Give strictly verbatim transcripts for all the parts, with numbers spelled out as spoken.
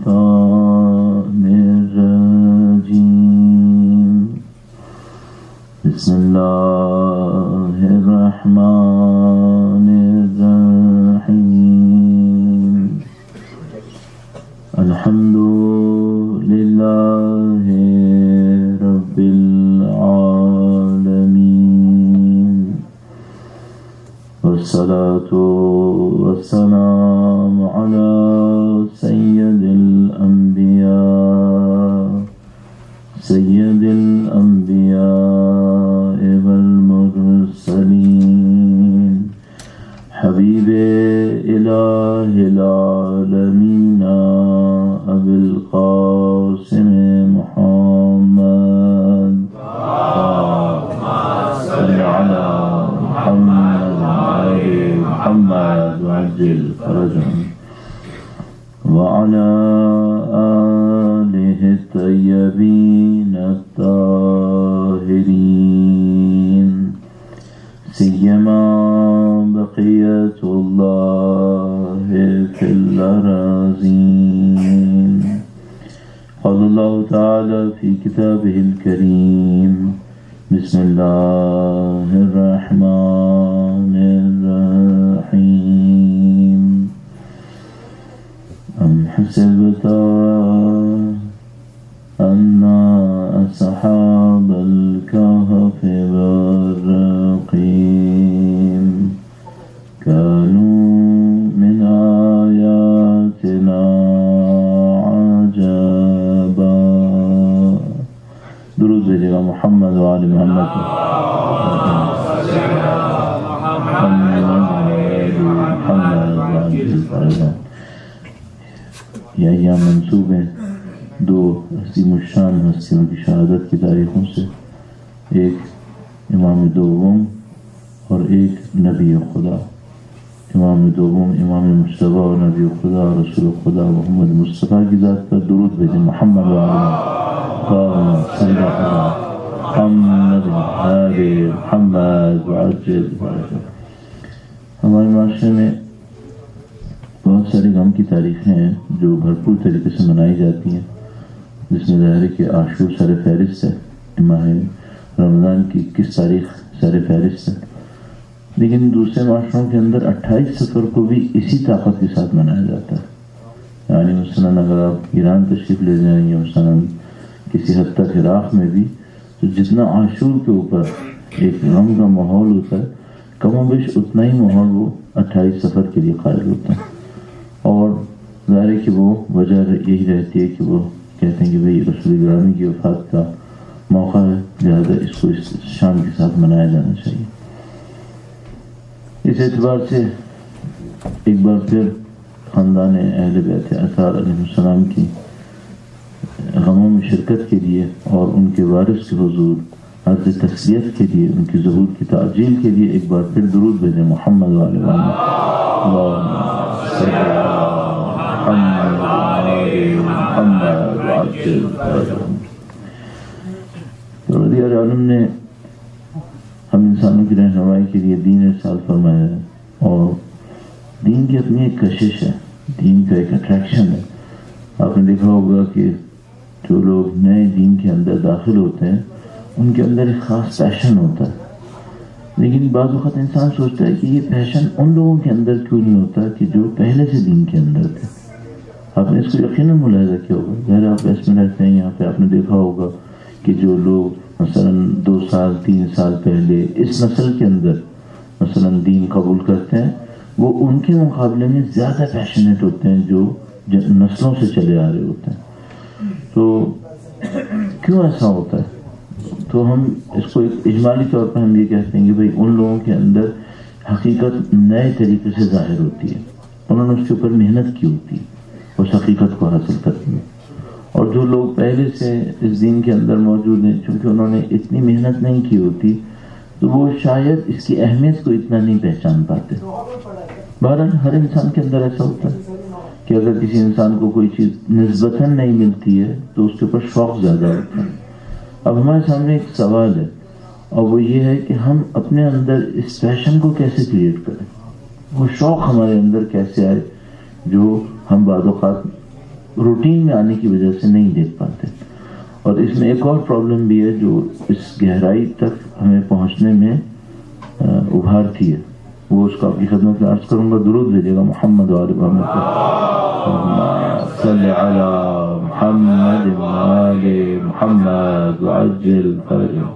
الشيطان الرجيم بسم الله الرحمن الرحيم الحمد لله رب العالمين والصلاة والسلام على سيد الأنبياء سيد الأنبياء والمرسلين حبيب إله العالمين أبي القاسم محمد اللهم صل على محمد وآل محمد وعجل فرجهم وعلى آله الطيبين الطاهرين سيما بقية الله في الأراضين. قال الله تعالى في كتابه الكريم بسم الله الرحمن الرحيم أم حسبت أن أصحاب الكهف والرقيم كانوا من آياتنا عجبا. درود بھیجیے محمد و آل محمد. یہ ایام منسوب ہیں دو عظیم الشان ہستیوں کی شہادت کی تاریخوں سے، ایک امام دوم اور ایک نبی خدا. امام دوم امام مصطفیٰ اور نبی خدا رسول خدا محمد مصطفیٰ کی ذات پر درود بھیجیں. محمد و آل محمد محمد وعجل. ہمارے معاشرے میں بہت ساری غم کی تاریخیں ہیں جو بھرپور طریقے سے منائی جاتی ہیں، جس میں ظاہر ہے کہ عاشور سر فہرست ہے، ماہ رمضان کی اکیس تاریخ سر فہرست ہے، لیکن دوسرے معاشروں کے اندر اٹھائیس سفر کو بھی اسی طاقت کے ساتھ منایا جاتا ہے. یعنی مثلاً اگر آپ ایران تشریف لے جائیں یا مثلاً کسی حد تک عراق میں بھی، تو جتنا عاشور کے اوپر ایک غم کا ماحول ہوتا ہے، کم و بیش اتنا ہی ماحول وہ اٹھائیس سفر کے لیے قائل ہوتا ہے. اور ظاہر ہے کہ وہ وجہ یہی رہتی ہے کہ وہ کہتے ہیں کہ بھئی رسول گرامی کی وفات کا موقع ہے، لہذا اس کو اس شان کے ساتھ منایا جانا چاہیے. اس اعتبار سے ایک بار پھر خاندان اہل بیت اطہار علیہ السلام کی غموں میں شرکت کے لیے اور ان کے وارث کے حضور عرض تسلیت کے لیے، ان کی ظہور کی تعجیل کے لیے ایک بار پھر درود بھیجیں. محمد و آل محمد. اللہم صل علی محمد و آل محمد وعجل فرجهم. تو رضی اللہ عنہ نے ہم انسانوں کی رہنمائی کے لیے دین ارسال فرمایا ہے، اور دین کی اپنی ایک کشش ہے، دین کا ایک اٹریکشن ہے. آپ نے دیکھا ہوگا کہ جو لوگ نئے دین کے اندر داخل ہوتے ہیں ان کے اندر ایک خاص پیشن ہوتا ہے، لیکن بعض وقت انسان سوچتا ہے کہ یہ پیشن ان لوگوں کے اندر کیوں نہیں ہوتا کہ جو پہلے سے دین کے اندر تھے. آپ نے اس کو یقیناً ملاحظہ کیا ہوگا، ظاہر آپ ویسٹ میں رہتے ہیں، یہاں پہ آپ نے دیکھا ہوگا کہ جو لوگ مثلاً دو سال تین سال پہلے اس نسل کے اندر مثلاً دین قبول کرتے ہیں، وہ ان کے مقابلے میں زیادہ پیشنیٹ ہوتے ہیں جو نسلوں سے چلے آ رہے ہوتے ہیں. تو کیوں ایسا ہوتا ہے؟ تو ہم اس کو ایک اجمالی طور پر ہم یہ کہتے ہیں کہ بھئی ان لوگوں کے اندر حقیقت نئے طریقے سے ظاہر ہوتی ہے، انہوں نے اس کے اوپر محنت کی ہوتی ہے اس حقیقت کو حاصل کرنے میں. اور جو لوگ پہلے سے اس دین کے اندر موجود ہیں، چونکہ انہوں نے اتنی محنت نہیں کی ہوتی، تو وہ شاید اس کی اہمیت کو اتنا نہیں پہچان پاتے. بہرحال ہر انسان کے اندر ایسا ہوتا ہے کہ اگر کسی انسان کو کوئی چیز نسبتاً نہیں ملتی ہے تو اس کے اوپر شوق زیادہ ہوتا ہے. اب ہمارے سامنے ایک سوال ہے، اور وہ یہ ہے کہ ہم اپنے اندر اس پیشن کو کیسے کریٹ کریں، وہ شوق ہمارے اندر کیسے آئے جو ہم بعض اوقات روٹین میں آنے کی وجہ سے نہیں دیکھ پاتے. اور اس میں ایک اور پرابلم بھی ہے جو اس گہرائی تک ہمیں پہنچنے میں ابھارتی ہے، وہ اس کو آپ کی خدمت میں عرض کروں گا. درود بھیجیے گا محمد و آل محمد صلی علی محمد و آل محمد وعجل فرجہ.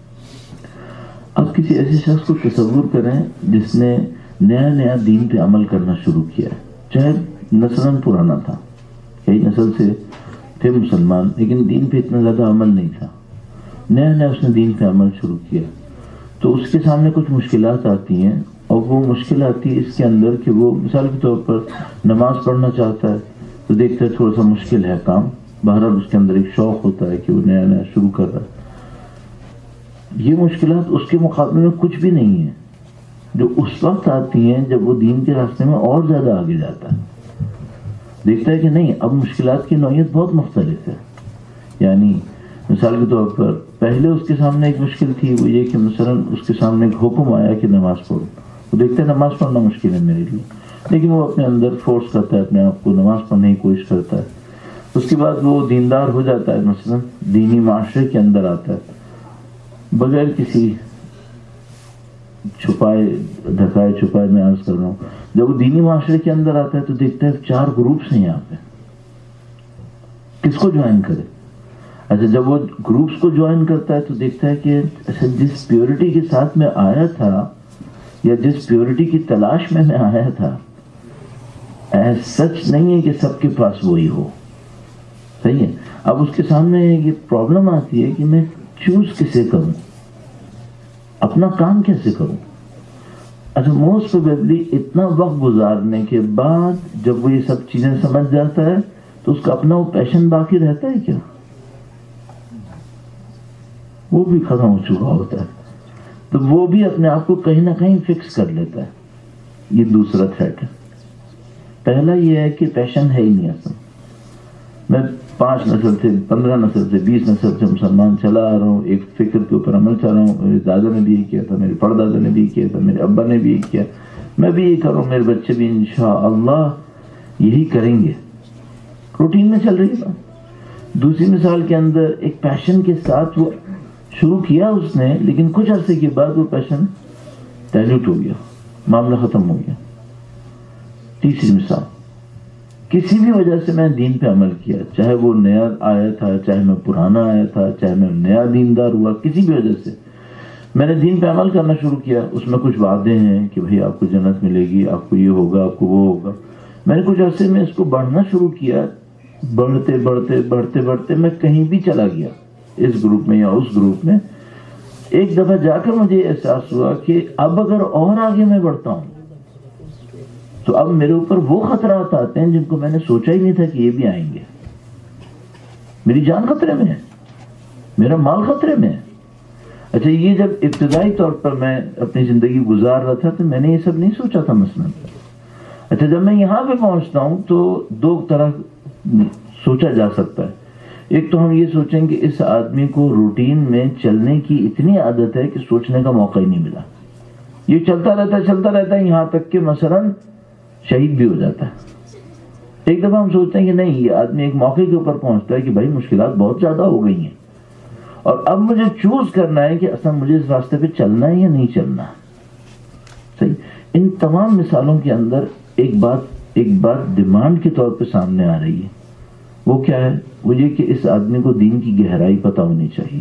اب کسی ایسے شخص کو تصور کریں جس نے نیا نیا دین پہ عمل کرنا شروع کیا ہے، چاہے نسلاً پرانا تھا، کئی نسل سے تھے مسلمان لیکن دین پہ اتنا زیادہ عمل نہیں تھا، نیا نیا اس نے دین پہ عمل شروع کیا، تو اس کے سامنے کچھ مشکلات آتی ہیں. اور وہ مشکل آتی ہے اس کے اندر کہ وہ مثال کے طور پر نماز پڑھنا چاہتا ہے تو دیکھتا ہے تھوڑا سا مشکل ہے کام. بہرحال اس کے اندر ایک شوق ہوتا ہے کہ وہ نیا نیا شروع کر رہا ہے. یہ مشکلات اس کے مقابلے میں کچھ بھی نہیں ہیں جو اس وقت آتی ہیں جب وہ دین کے راستے میں اور زیادہ آگے جاتا ہے. دیکھتا ہے کہ نہیں، اب مشکلات کی نوعیت بہت مختلف ہے. یعنی مثال کے طور پر پہلے اس کے سامنے ایک مشکل تھی، وہ یہ کہ مثلا اس کے سامنے ایک حکم آیا کہ نماز پڑھو. وہ دیکھتا ہے نماز پڑھنا مشکل ہے میرے لیے، لیکن وہ اپنے اندر فورس کرتا ہے اپنے آپ کو، نماز پڑھنے کی کوشش کرتا ہے. اس کے بعد وہ دیندار ہو جاتا ہے، مثلا دینی معاشرے کے اندر آتا ہے بغیر کسی چھپائے دھکائے چھپائے. میں عرض کر رہا ہوں جب وہ دینی معاشرے کے اندر آتا ہے تو دیکھتا ہے چار گروپس ہیں یہاں پہ، کس کو جوائن کرے. اچھا جب وہ گروپس کو جوائن کرتا ہے تو دیکھتا ہے کہ اچھا جس پیورٹی کے ساتھ میں آیا تھا یا جس پیورٹی کی تلاش میں میں آیا تھا، ایسا سچ نہیں ہے کہ سب کے پاس وہی ہو. صحیح ہے. اب اس کے سامنے یہ پرابلم آتی ہے کہ میں چوز کسے کروں، اپنا کام کیسے کروں. اچھا موسٹ پروبیبلی اتنا وقت گزارنے کے بعد جب وہ یہ سب چیزیں سمجھ جاتا ہے تو اس کا اپنا وہ پیشن باقی رہتا ہے کیا؟ وہ بھی ختم ہو چکا ہوتا ہے. تو وہ بھی اپنے آپ کو کہیں نہ کہیں فکس کر لیتا ہے. یہ دوسرا تھریٹ ہے. پہلا یہ ہے کہ پیشن ہے ہی نہیں اصلا. میں پانچ نسل سے، پندرہ نسل سے، بیس نسل سے مسلمان چلا آ رہا ہوں، ایک فکر کے اوپر عمل چل رہا ہوں. میرے دادا نے بھی یہ کیا تھا، میرے پردادا نے بھی کیا تھا، میرے ابا نے بھی یہ کیا، میں بھی یہ کروں، میرے بچے بھی انشاءاللہ یہی کریں گے. روٹین میں چل رہی ہے. دوسری مثال کے اندر ایک پیشن کے ساتھ وہ شروع کیا اس نے، لیکن کچھ عرصے کے بعد وہ پیشن ڈائلیوٹ ہو گیا، معاملہ ختم ہو گیا. تیسری مثال، کسی بھی وجہ سے میں دین پہ عمل کیا، چاہے وہ نیا آیا تھا، چاہے میں پرانا آیا تھا، چاہے میں نیا دیندار ہوا، کسی بھی وجہ سے میں نے دین پہ عمل کرنا شروع کیا. اس میں کچھ وعدے ہیں کہ بھئی آپ کو جنت ملے گی، آپ کو یہ ہوگا، آپ کو وہ ہوگا. میں نے کچھ عرصے میں اس کو بڑھنا شروع کیا، بڑھتے بڑھتے بڑھتے بڑھتے میں کہیں بھی چلا گیا، اس گروپ میں یا اس گروپ میں. ایک دفعہ جا کر مجھے احساس ہوا کہ اب اگر اور آگے میں بڑھتا ہوں تو اب میرے اوپر وہ خطرات آتے ہیں جن کو میں نے سوچا ہی نہیں تھا کہ یہ بھی آئیں گے. میری جان خطرے میں ہے، میرا مال خطرے میں ہے. اچھا یہ جب ابتدائی طور پر میں اپنی زندگی گزار رہا تھا تو میں نے یہ سب نہیں سوچا تھا مثلا. اچھا جب میں یہاں پہ پہنچتا ہوں تو دو طرح سوچا جا سکتا ہے. ایک تو ہم یہ سوچیں کہ اس آدمی کو روٹین میں چلنے کی اتنی عادت ہے کہ سوچنے کا موقع ہی نہیں ملا، یہ چلتا رہتا ہے چلتا رہتا ہے یہاں تک کہ مثلا شہید بھی ہو جاتا ہے. ایک دفعہ ہم سوچتے ہیں کہ نہیں، یہ آدمی ایک موقع کے اوپر پہنچتا ہے کہ بھائی مشکلات بہت زیادہ ہو گئی ہیں اور اب مجھے چوز کرنا ہے کہ اصلا مجھے اس راستے پہ چلنا ہے یا نہیں چلنا. صحیح. ان تمام مثالوں کے اندر ایک بات ایک بات ڈیمانڈ کے طور پہ سامنے آ رہی ہے. وہ کیا ہے؟ وہ یہ کہ اس آدمی کو دین کی گہرائی پتہ ہونی چاہیے.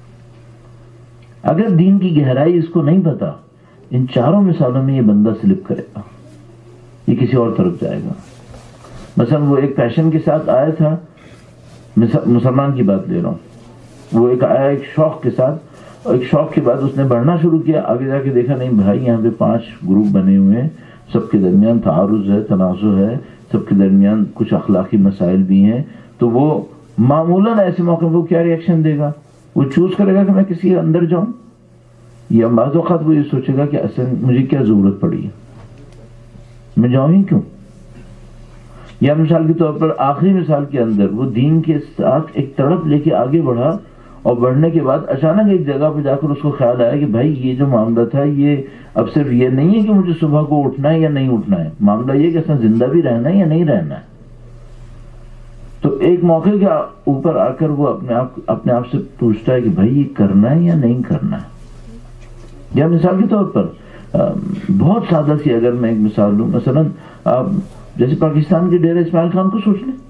اگر دین کی گہرائی اس کو نہیں پتا، ان چاروں مثالوں میں یہ بندہ سلپ کرے گا، یہ کسی اور طرف جائے گا. مثلا وہ ایک پیشن کے ساتھ آیا تھا، مسلمان کی بات لے رہا ہوں، وہ ایک آیا ایک شوق کے ساتھ، اور ایک شوق کے بعد اس نے بڑھنا شروع کیا. آگے جا کے دیکھا نہیں بھائی یہاں پہ پانچ گروپ بنے ہوئے ہیں، سب کے درمیان تعارض ہے، تنازع ہے، سب کے درمیان کچھ اخلاقی مسائل بھی ہیں. تو وہ معمولاً ایسے موقع پر وہ کیا ری ایکشن دے گا؟ وہ چوز کرے گا کہ میں کسی اندر جاؤں، یا بعض اوقات وہ یہ سوچے گا کہ اصل مجھے کیا ضرورت پڑی ہے، میں جاؤں ہی کیوں. یا مثال کے طور پر آخری مثال کے اندر وہ دین کے ساتھ ایک تڑپ لے کے آگے بڑھا، اور بڑھنے کے بعد اچانک ایک جگہ پہ جا کر اس کو خیال آیا کہ بھائی یہ جو معاملہ تھا یہ اب صرف یہ نہیں ہے کہ مجھے صبح کو اٹھنا ہے یا نہیں اٹھنا ہے، معاملہ یہ کہ اصلا زندہ بھی رہنا ہے یا نہیں رہنا ہے. تو ایک موقع کے اوپر آ کر وہ اپنے آپ اپنے آپ سے پوچھتا ہے کہ بھائی یہ کرنا ہے یا نہیں کرنا ہے. یا مثال کے طور پر بہت سادہ سی اگر میں ایک مثال لوں، مثلا آپ جیسے پاکستان کے ڈیرہ اسماعیل خان کو سوچ لیں،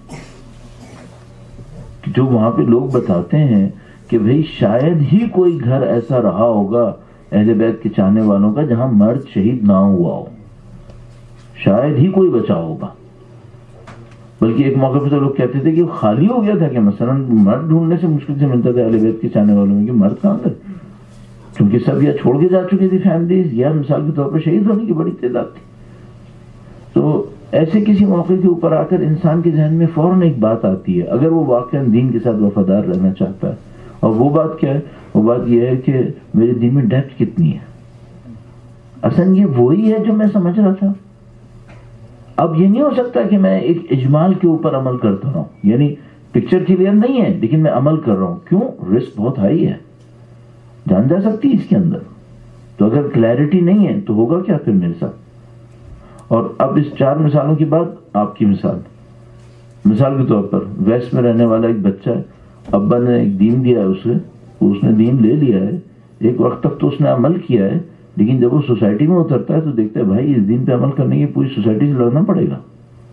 جو وہاں پہ لوگ بتاتے ہیں کہ بھئی شاید ہی کوئی گھر ایسا رہا ہوگا اہل بیت کے چاہنے والوں کا جہاں مرد شہید نہ ہوا ہو، شاید ہی کوئی بچا ہوگا. بلکہ ایک موقع پہ تو لوگ کہتے تھے کہ وہ خالی ہو گیا تھا، کہ مثلا مرد ڈھونڈنے سے مشکل سے ملتا تھا اہل بیت کے چاہنے والوں میں کہ مرد کہاں گئے، کیونکہ سب یا چھوڑ کے جا چکی تھی فیملیز، یا مثال کے طور پر شہید ہونے کی بڑی تعداد تھی. تو ایسے کسی موقع کے اوپر آ کر انسان کے ذہن میں فوراً ایک بات آتی ہے، اگر وہ واقعاً دین کے ساتھ وفادار رہنا چاہتا ہے. اور وہ بات کیا ہے؟ وہ بات یہ ہے کہ میرے دین میں ڈیپتھ کتنی ہے. اصل یہ وہی ہے جو میں سمجھ رہا تھا. اب یہ نہیں ہو سکتا کہ میں ایک اجمال کے اوپر عمل کرتا رہا ہوں، یعنی پکچر کلیئر نہیں ہے لیکن میں عمل کر رہا ہوں. کیوں؟ رسک بہت ہائی ہے، جان جا سکتی ہے اس کے اندر. تو اگر کلیئرٹی نہیں ہے تو ہوگا کیا پھر میرے ساتھ. اور اب اس چار مثالوں کے بعد آپ کی مثال. مثال کے طور پر ویسٹ میں رہنے والا ایک بچہ ہے، ابا نے ایک دین دیا ہے اسے، اس نے دین لے لیا ہے، ایک وقت تک تو اس نے عمل کیا ہے، لیکن جب وہ سوسائٹی میں اترتا ہے تو دیکھتا ہے بھائی اس دین پہ عمل کرنے کی پوری سوسائٹی سے لڑنا پڑے گا.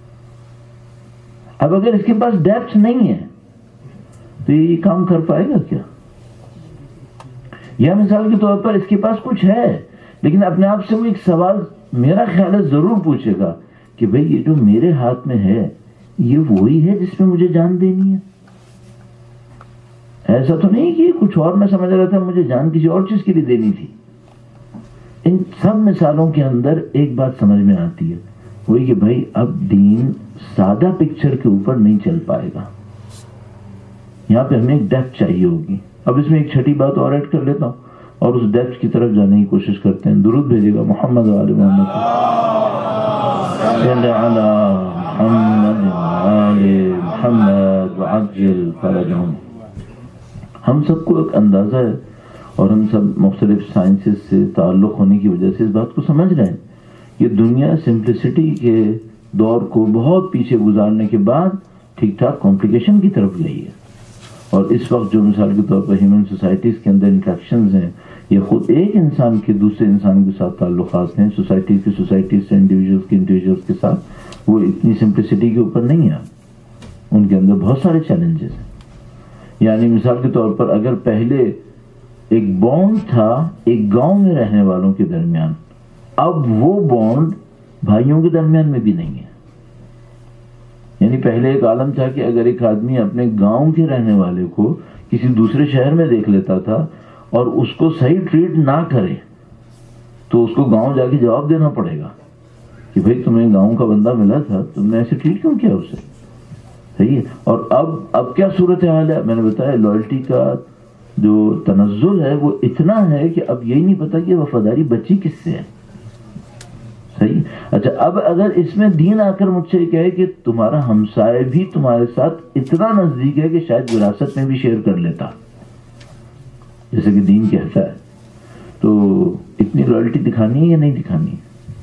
اب اگر اس کے پاس ڈیپتھ نہیں ہے تو یہ کام کر پائے گا کیا؟ یا مثال کے طور پر اس کے پاس کچھ ہے لیکن اپنے آپ سے وہ ایک سوال میرا خیال ہے ضرور پوچھے گا کہ بھئی یہ جو میرے ہاتھ میں ہے یہ وہی ہے جس میں مجھے جان دینی ہے. ایسا تو نہیں کہ کچھ اور میں سمجھ رہا تھا مجھے جان کسی اور چیز کے لیے دینی تھی. ان سب مثالوں کے اندر ایک بات سمجھ میں آتی ہے، وہی کہ بھائی اب دین سادہ پکچر کے اوپر نہیں چل پائے گا، یہاں پہ ہمیں ایک ڈیپتھ چاہیے ہوگی. اب اس میں ایک چھٹی بات اور ایڈ کر لیتا ہوں اور اس ڈیپتھ کی طرف جانے کی کوشش کرتے ہیں. درود بھیجے گا محمد و آل محمد صلی علی محمد و آل محمد وعجل فرجهم. ہم سب کو ایک اندازہ ہے اور ہم سب مختلف سائنسز سے تعلق ہونے کی وجہ سے اس بات کو سمجھ رہے ہیں کہ دنیا سمپلسٹی کے دور کو بہت پیچھے گزارنے کے بعد ٹھیک ٹھاک کمپلیکیشن کی طرف گئی ہے. اور اس وقت جو مثال کے طور پر ہیومن سوسائٹیز کے اندر انٹریکشنز ہیں، یہ خود ایک انسان کے دوسرے انسان کے ساتھ تعلقات ہیں، سوسائٹیز کے سوسائٹیز سے انڈیویجولز کے انڈیویجولز کے ساتھ، وہ اتنی سمپلسٹی کے اوپر نہیں ہے. ان کے اندر بہت سارے چیلنجز ہیں. یعنی مثال کے طور پر اگر پہلے ایک بانڈ تھا ایک گاؤں میں رہنے والوں کے درمیان، اب وہ بانڈ بھائیوں کے درمیان میں بھی نہیں ہے. یعنی پہلے ایک عالم تھا کہ اگر ایک آدمی اپنے گاؤں کے رہنے والے کو کسی دوسرے شہر میں دیکھ لیتا تھا اور اس کو صحیح ٹریٹ نہ کرے تو اس کو گاؤں جا کے جواب دینا پڑے گا کہ بھئی تمہیں گاؤں کا بندہ ملا تھا، تم نے ایسے ٹریٹ کیوں کیا اسے. صحیح ہے. اور اب اب کیا صورتحال ہے؟ میں نے بتایا لائلٹی کا جو تنزل ہے وہ اتنا ہے کہ اب یہی نہیں پتا کہ وفاداری بچی کس سے ہے. صحیح. اچھا اب اگر اس میں دین آ کر مجھ سے یہ کہے کہ تمہارا ہمسائے بھی تمہارے ساتھ اتنا نزدیک ہے کہ شاید وراثت میں بھی شیئر کر لیتا جیسے کہ دین کہتا ہے، تو اتنی لائلٹی دکھانی ہے یا نہیں دکھانی ہے؟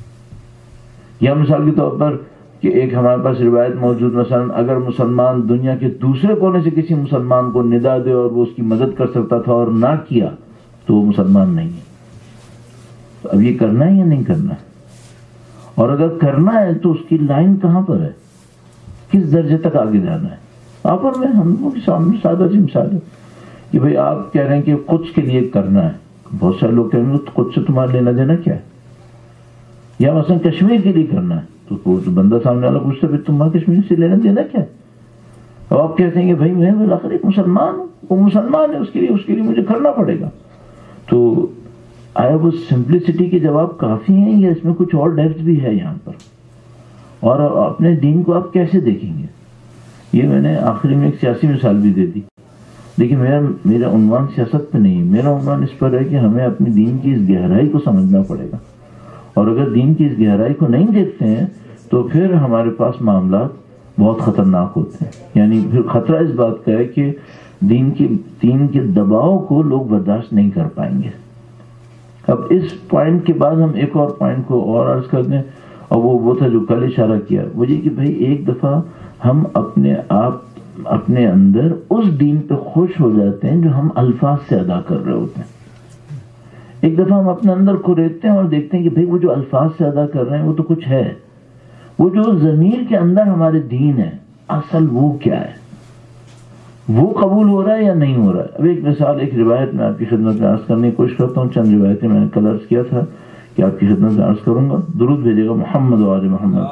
یا مثال کے طور پر کہ ایک ہمارے پاس روایت موجود، مثلا اگر مسلمان دنیا کے دوسرے کونے سے کسی مسلمان کو ندا دے اور وہ اس کی مدد کر سکتا تھا اور نہ کیا تو وہ مسلمان نہیں ہے. تو اب یہ کرنا ہے یا نہیں کرنا ہے؟ اور اگر کرنا ہے تو اس کی لائن کہاں پر ہے، کس درجے تک آگے جانا ہے؟ آپ اور میں ہم لوگوں کے سامنے سادہ سی مثال ہے کہ بھئی آپ کہہ رہے ہیں کہ قدس کے لیے کرنا ہے، بہت سارے لوگ کہیں گے قدس سے تمہارا لینا دینا کیا ہے؟ یا مثلا کشمیر کے لیے کرنا ہے تو بندہ سامنے والا پوچھتا ہے تمہارا کشمیر سے لینا دینا کیا ہے؟ اور آپ کہتے ہیں کہ بھائی میں بالآخر ایک مسلمان ہوں، وہ مسلمان ہے، اس کے لیے اس کے لیے مجھے کرنا پڑے گا. تو آیا وہ سمپلسٹی کے جواب کافی ہیں یا اس میں کچھ اور ڈیپتھ بھی ہے یہاں پر؟ اور اپنے دین کو آپ کیسے دیکھیں گے؟ یہ میں نے آخری میں ایک سیاسی مثال بھی دے دی، لیکن میرا میرا عنوان سیاست پہ نہیں ہے. میرا عنوان اس پر ہے کہ ہمیں اپنی دین کی اس گہرائی کو سمجھنا پڑے گا. اور اگر دین کی اس گہرائی کو نہیں دیکھتے ہیں تو پھر ہمارے پاس معاملات بہت خطرناک ہوتے ہیں. یعنی پھر خطرہ اس بات کا ہے کہ دین کی دین کے دباؤ کو لوگ برداشت نہیں کر پائیں گے. اب اس پوائنٹ کے بعد ہم ایک اور پوائنٹ کو اور عرض کر دیں، اور وہ وہ تھا جو کل اشارہ کیا، وہ یہ کہ بھائی ایک دفعہ ہم اپنے آپ اپنے اندر اس دین پہ خوش ہو جاتے ہیں جو ہم الفاظ سے ادا کر رہے ہوتے ہیں. ایک دفعہ ہم اپنے اندر کو ریتتے ہیں اور دیکھتے ہیں کہ بھئی وہ جو الفاظ سے ادا کر رہے ہیں وہ تو کچھ ہے، وہ جو ضمیر کے اندر ہمارے دین ہے اصل وہ کیا ہے، وہ قبول ہو رہا ہے یا نہیں ہو رہا ہے. اب ایک مثال، ایک روایت میں آپ کی خدمت میں عرض کرنے کی کوشش کرتا ہوں. چند روایتیں میں نے کل عرض کیا تھا کہ آپ کی خدمت میں عرض کروں گا. درود بھیجے گا محمد و آل محمد.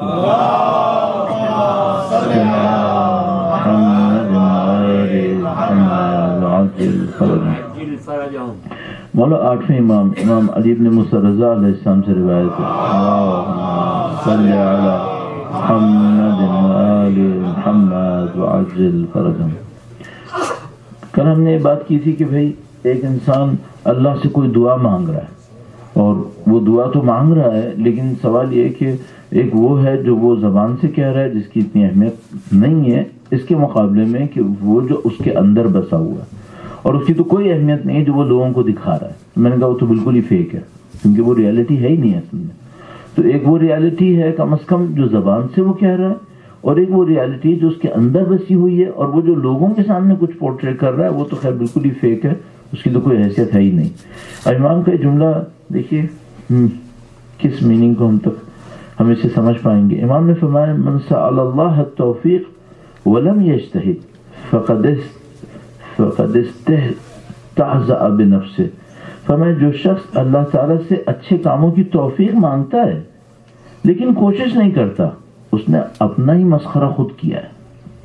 مولا آٹھویں امام امام علی بن موسیٰ رضا علیہ السلام سے روایت ہے، اللہم صلی علی محمد و آل محمد وعجل فرجہم. کل ہم نے یہ بات کی تھی کہ بھئی ایک انسان اللہ سے کوئی دعا مانگ رہا ہے اور وہ دعا تو مانگ رہا ہے، لیکن سوال یہ ہے کہ ایک وہ ہے جو وہ زبان سے کہہ رہا ہے جس کی اتنی اہمیت نہیں ہے اس کے مقابلے میں کہ وہ جو اس کے اندر بسا ہوا ہے اور اس کی تو کوئی اہمیت نہیں ہے جو وہ لوگوں کو دکھا رہا ہے. میں نے کہا وہ تو بالکل ہی فیک ہے کیونکہ وہ ریالٹی ہے ہی نہیں اصل میں. تو ایک وہ ریالٹی ہے کم از کم جو زبان سے وہ کہہ رہا ہے، اور ایک وہ ریالٹی جو اس کے اندر بسی ہوئی ہے، اور وہ جو لوگوں کے سامنے کچھ پورٹری کر رہا ہے وہ تو خیر بالکل ہی فیک ہے، اس کی تو کوئی حیثیت ہے ہی نہیں. امام کا جملہ دیکھیے کس میننگ کو ہم تک ہم اسے سمجھ پائیں گے. امام نے فرمایا من سأل اللہ التوفیق ولم یجتہد فقد فقد استہزأ بنفسہ. فرمایا جو شخص اللہ تعالیٰ سے اچھے کاموں کی توفیق مانگتا ہے لیکن کوشش نہیں کرتا، اس نے اپنا ہی مسخرہ خود کیا ہے.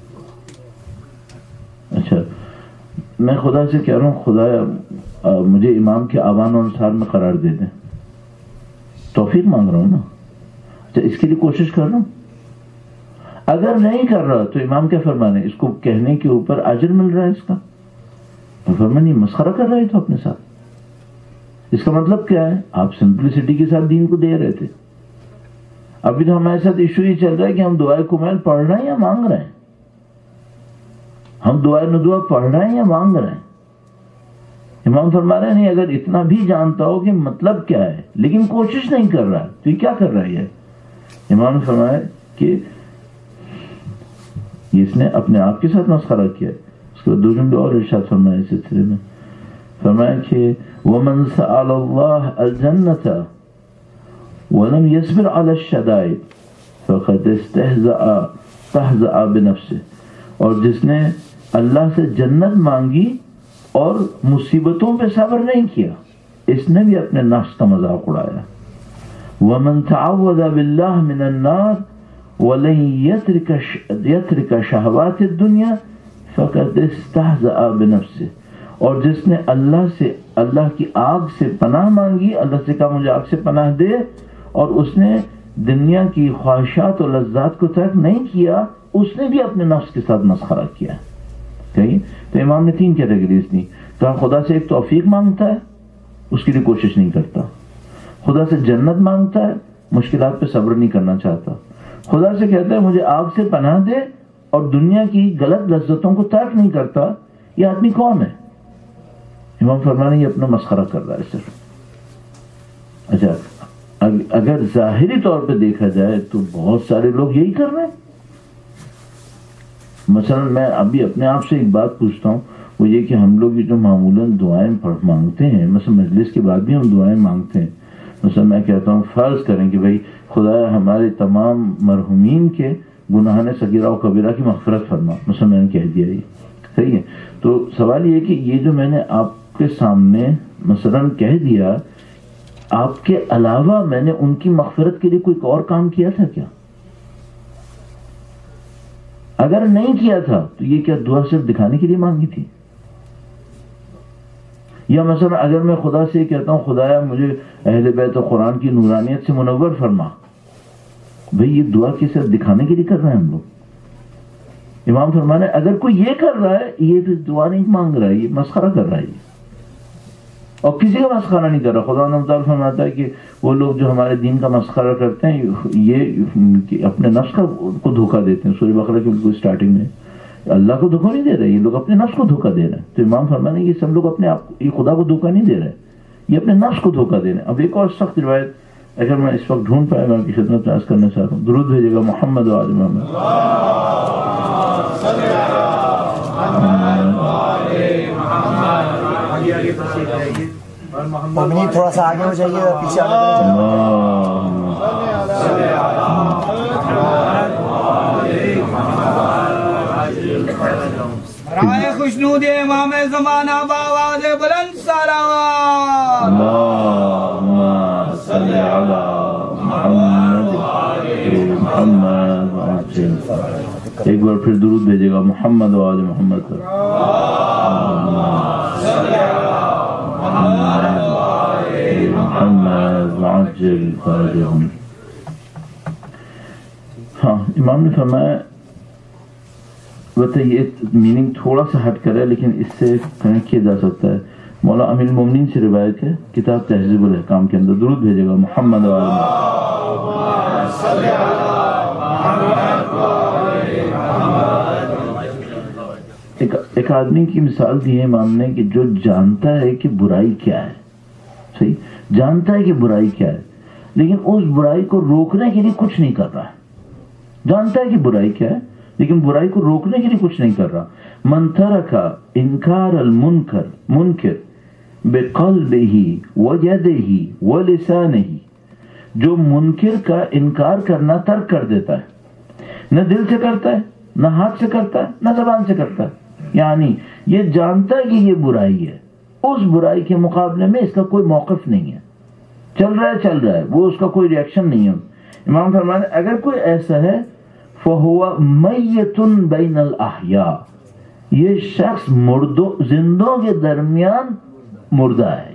اچھا میں خدا سے کہہ رہا ہوں خدا مجھے امام کے آوان و انصار میں قرار دے دیں، توفیق مانگ رہا ہوں نا. اچھا اس کے لیے کوشش کر رہا ہوں، اگر نہیں کر رہا تو امام کیا فرمانے، اس کو کہنے کے اوپر اجر مل رہا ہے اس کا. فرمانے مسخرہ کر رہے تو اپنے ساتھ. اس کا مطلب کیا ہے، آپ سمپلسٹی کے ساتھ دین کو دے رہے تھے. ابھی تو ہمارے ساتھ ایشو یہ چل رہا ہے کہ ہم دعائے کمیل پڑھ رہے ہیں یا مانگ رہے ہیں، ہم دعائے ندوہ پڑھ رہے ہیں یا مانگ رہے ہیں. امام فرما رہے ہیں نہیں، اگر اتنا بھی جانتا ہو کہ مطلب کیا ہے لیکن کوشش نہیں کر رہا تو یہ کیا کر رہا ہے. امام نے فرمایا کہ اس نے اپنے آپ کے ساتھ مسخرہ کیا. اس کے بعد دو جملے اور ارشاد فرمایا اس سلسلے میں. فرمایا کہ وَمَنْ سَأَلَ اللَّهَ الْجَنَّةَ وَلَمْ يَصْبِرْ عَلَى الشَّدَائِدِ فَقَدْ اسْتَهْزَأَ تَهْزَأَ بِنَفْسِهِ. اور جس نے اللہ سے جنت مانگی اور مصیبتوں پہ صبر نہیں کیا، اس نے بھی اپنے نفس کا مذاق اڑایا. وَمَنْ تَعَوَّذَ بِاللَّهِ مِنَ النَّارِ وَلَنْ يَتْرِكَ يَتْرِكَ شَهَوَاتِ الدُّنْيَا فَقَدْ اسْتَهْزَأَ بِنَفْسِهِ. اور جس نے اللہ سے اللہ کی آگ سے پناہ مانگی، اللہ سے کہا مجھے آگ سے پناہ دے، اور اس نے دنیا کی خواہشات اور لذات کو ترک نہیں کیا، اس نے بھی اپنے نفس کے ساتھ مسخرہ کیا. ٹھیک ہے. تو امام نے تین کیٹیگریز دی. کہا خدا سے ایک توفیق مانگتا ہے، اس کے لیے کوشش نہیں کرتا. خدا سے جنت مانگتا ہے، مشکلات پہ صبر نہیں کرنا چاہتا. خدا سے کہتا ہے مجھے آگ سے پناہ دے، اور دنیا کی غلط لذتوں کو ترک نہیں کرتا. یہ آدمی کون ہے؟ امام فرمانے یہ اپنا مسخرہ کر رہا ہے صرف. اچھا اگر ظاہری طور پہ دیکھا جائے تو بہت سارے لوگ یہی کر رہے ہیں. مثلا میں ابھی اپنے آپ سے ایک بات پوچھتا ہوں، وہ یہ کہ ہم لوگ یہ جو معمولاً دعائیں پڑھ مانگتے ہیں، مثلا مجلس کے بعد بھی ہم دعائیں مانگتے ہیں. مثلا میں کہتا ہوں فرض کریں کہ بھائی خدا ہمارے تمام مرحومین کے گناہان صغیرہ و کبیرہ کی مغفرت فرما، مثلا میں نے کہہ دیا یہ صحیح ہے. تو سوال یہ کہ یہ جو میں نے آپ کے سامنے مثلا کہہ دیا، آپ کے علاوہ میں نے ان کی مغفرت کے لیے کوئی اور کام کیا تھا کیا؟ اگر نہیں کیا تھا تو یہ کیا دعا صرف دکھانے کے لیے مانگی تھی؟ یا مثلا اگر میں خدا سے کہتا ہوں خدایا مجھے اہل بیت و قرآن کی نورانیت سے منور فرما، بھئی یہ دعا کی صرف دکھانے کے لیے کر رہے ہیں ہم لوگ. امام فرمانے اگر کوئی یہ کر رہا ہے یہ پھر دعا نہیں مانگ رہا ہے، یہ مسخرہ کر رہا ہے، اور کسی کا مسخرہ نہیں کر رہا. خدا نے تعالیٰ فرماتا ہے کہ وہ لوگ جو ہمارے دین کا مسخرہ کرتے ہیں یہ اپنے نفس کا کو دھوکہ دیتے ہیں. سورہ بقرہ کی بالکل اسٹارٹنگ میں اللہ کو دھوکہ نہیں دے رہے، یہ لوگ اپنے نفس کو دھوکہ دے رہے ہیں. تو امام فرمانے یہ سب لوگ اپنے آپ، یہ خدا کو دھوکہ نہیں دے رہے، یہ اپنے نفس کو دھوکہ دے رہے ہیں. اب ایک اور سخت روایت اگر میں اس وقت ڈھونڈ پایا میں آپ کی خدمت میں عرض کرنا چاہتا ہوں. درود بھیجے گا محمد و آل محمد. مومنین تھوڑا سا آگے ہو جائیے اور پیچھے آگے رائے خوشنود امام زمانہ باواز بلند سلام اللہم صلی علی محمد محمد وعجل. ایک بار پھر درود بھیجے گا محمد و آل محمد. محمد وعجل فرجهم. ہاں امام نے فرمایا بتا یہ میننگ تھوڑا سا ہٹ کر ہے لیکن اس سے کنیکٹ کیا جا سکتا ہے. مولا امیر المومنین سے روایت ہے کتاب تہذیب الاحکام کے اندر درود بھیجے گا محمد و آل محمد. ایک, ایک آدمی کی مثال دی ہے امام نے کہ جو جانتا ہے کہ برائی کیا ہے, صحیح جانتا ہے کہ برائی کیا ہے لیکن اس برائی کو روکنے کے لیے کچھ نہیں کر رہا ہے. جانتا ہے کہ برائی کیا ہے لیکن برائی کو روکنے کے لیے کچھ نہیں کر رہا. من ترک انکار المنکر منکر بقلبہ ویدہ ولسانہ, جو منکر کا انکار کرنا ترک کر دیتا ہے, نہ دل سے کرتا ہے نہ ہاتھ سے کرتا ہے نہ زبان سے کرتا ہے, یعنی یہ جانتا ہے کہ یہ برائی ہے, اس برائی کے مقابلے میں اس کا کوئی موقف نہیں ہے, چل رہا ہے چل رہا ہے, وہ اس کا کوئی ریئیکشن نہیں ہے. امام فرماتے ہیں اگر کوئی ایسا ہے فَهُوَ مَيِّتٌ بَيْنَ الْأَحْيَاءِ, یہ شخص مردوں زندوں کے درمیان مردہ ہے,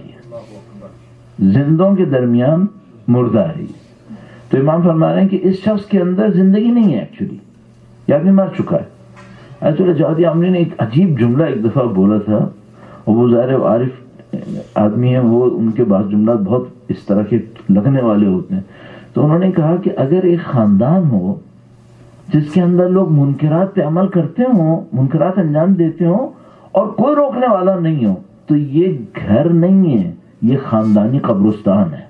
زندوں کے درمیان مردہ ہے. تو امام فرما رہے ہیں کہ اس شخص کے اندر زندگی نہیں ہے ایکچولی, یہ آدمی مر چکا ہے. ایسے جہادی عاملی نے ایک عجیب جملہ ایک دفعہ بولا تھا, اور وہ ظاہر عارف آدمی ہیں, وہ ان کے بعض جملات بہت اس طرح کے لگنے والے ہوتے ہیں. تو انہوں نے کہا کہ اگر ایک خاندان ہو جس کے اندر لوگ منکرات پہ عمل کرتے ہوں, منکرات انجام دیتے ہوں اور کوئی روکنے والا نہیں ہو, تو یہ گھر نہیں ہے, یہ خاندانی قبرستان ہے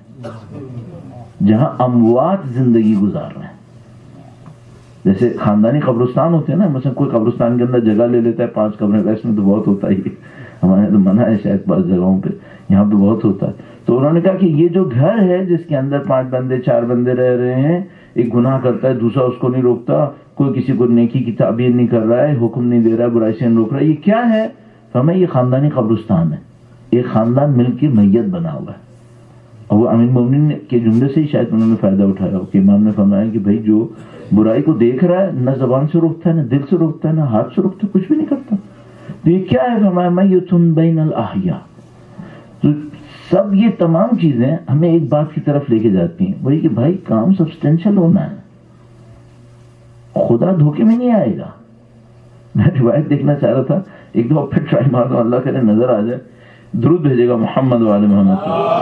جہاں اموات زندگی گزار رہے ہیں. جیسے خاندانی قبرستان ہوتے ہیں نا, مثلا کوئی قبرستان کے اندر جگہ لے لیتا ہے پانچ قبریں, ویسے میں تو بہت ہوتا ہے, ہمارے تو منع ہے شاید بعض جگہوں پہ, یہاں پہ بہت ہوتا ہے. تو انہوں نے کہا کہ یہ جو گھر ہے جس کے اندر پانچ بندے چار بندے رہ رہے ہیں, ایک گناہ کرتا ہے دوسرا اس کو نہیں روکتا, کوئی کسی کو نیکی کی تعبیر نہیں کر رہا ہے, حکم نہیں دے رہا ہے, برائی سے نہیں روک رہا ہے, یہ کیا ہے؟ فرمایا یہ خاندانی قبرستان ہے, ایک خاندان مل کے میت بنا ہوا ہے. اور وہ امیر مومنین کے جملے سے ہی شاید انہوں نے فائدہ اٹھایا ہو کہ امام نے فرمایا کہ بھائی جو برائی کو دیکھ رہا ہے نہ زبان سے روکتا ہے, نہ دل سے روکتا ہے, نہ ہاتھ سے روکتا ہے, کچھ بھی نہیں کرتا, تو یہ کیا ہے؟ فرمایا میت بین الاحیاء. تو سب یہ تمام چیزیں ہمیں ایک بات کی طرف لے کے جاتی ہیں, وہی کہ بھائی کام سبسٹینشل ہونا ہے, خدا دھوکے میں نہیں آئے گا. میں روایت دیکھنا چاہ رہا تھا, ایک دو پھر ٹرائی مار دو, اللہ کرے نظر آ جائے. درود بھیجے گا محمد و آل محمد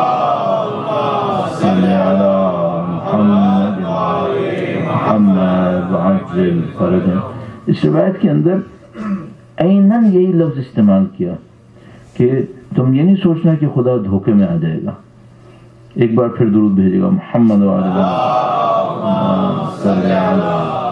صلی علی محمد محمد وعجل فرجهم. اس روایت کے اندر عیناً یہی لفظ استعمال کیا کہ تم یہ نہیں سوچنا کہ خدا دھوکے میں آ جائے گا. ایک بار پھر درود بھیجے گا محمد و آل محمد صلی علی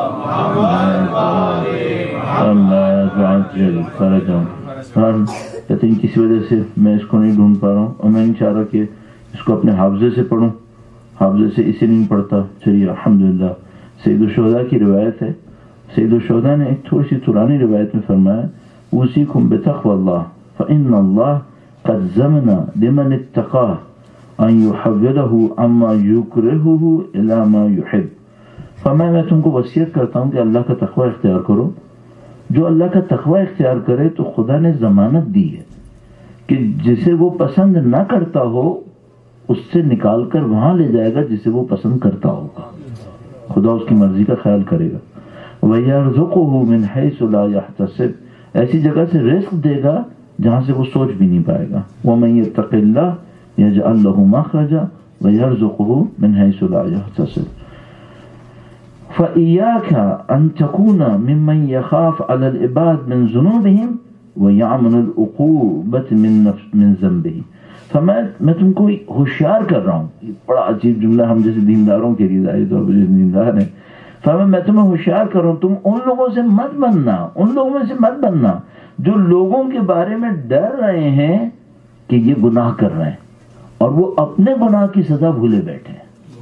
محمد وعجل فرجهم. کہتے ہیں کسی وجہ سے میں اس کو نہیں ڈھونڈ پا رہا ہوں, اور میں نہیں چاہ رہا کہ اس کو اپنے حافظے سے پڑھوں, حافظے سے اسے نہیں پڑھتا. چلیے الحمدللہ سید الشہداء کی روایت ہے. سید الشہداء نے ایک تھوڑی سی پرانی روایت میں فرمایا اوصیکم بتقوی اللہ فإن اللہ قد ضمن لمن اتقاه ان يحوله عما يكرهه الى ما يحب. فرمایا میں تم کو وصیت کرتا ہوں کہ اللہ کا تقوی اختیار کرو. جو اللہ کا تقوی اختیار کرے تو خدا نے ضمانت دی ہے کہ جسے وہ پسند نہ کرتا ہو اس سے نکال کر وہاں لے جائے گا جسے وہ پسند کرتا ہوگا. خدا اس کی مرضی کا خیال کرے گا. وَيَرْزُقُهُ مِنْ حَيْثُ لَا يَحْتَسِبْ, ایسی جگہ سے رزق دے گا جہاں سے وہ سوچ بھی نہیں پائے گا. وَمَنْ يَتَّقِ اللَّهَ يَجْعَلْ لَهُ مَخْرَجًا وَيَرْزُقُهُ مِنْ حَيْثُ لَا يَحْتَسِبْ. فَإِيَّاكَ أَن تَكُونَ مِمَّنْ يَخَافُ عَلَى الْعِبَادِ مِنْ ذُنُوبِهِمْ وَيَعْمَلُ الْعُقُوبَةَ مِنْ ذَنبِهِ. فرمایا میں تم کو ہوشیار کر رہا ہوں. یہ بڑا عجیب جملہ ہم جیسے دینداروں کے لیے ظاہر طور پر دیندار ہیں. فرمایا میں تمہیں ہوشیار کر رہا ہوں، تم ان لوگوں سے مت بننا، ان لوگوں میں سے مت بننا جو لوگوں کے بارے میں ڈر رہے ہیں کہ یہ گناہ کر رہے ہیں اور وہ اپنے گناہ کی سزا بھولے بیٹھے ہیں۔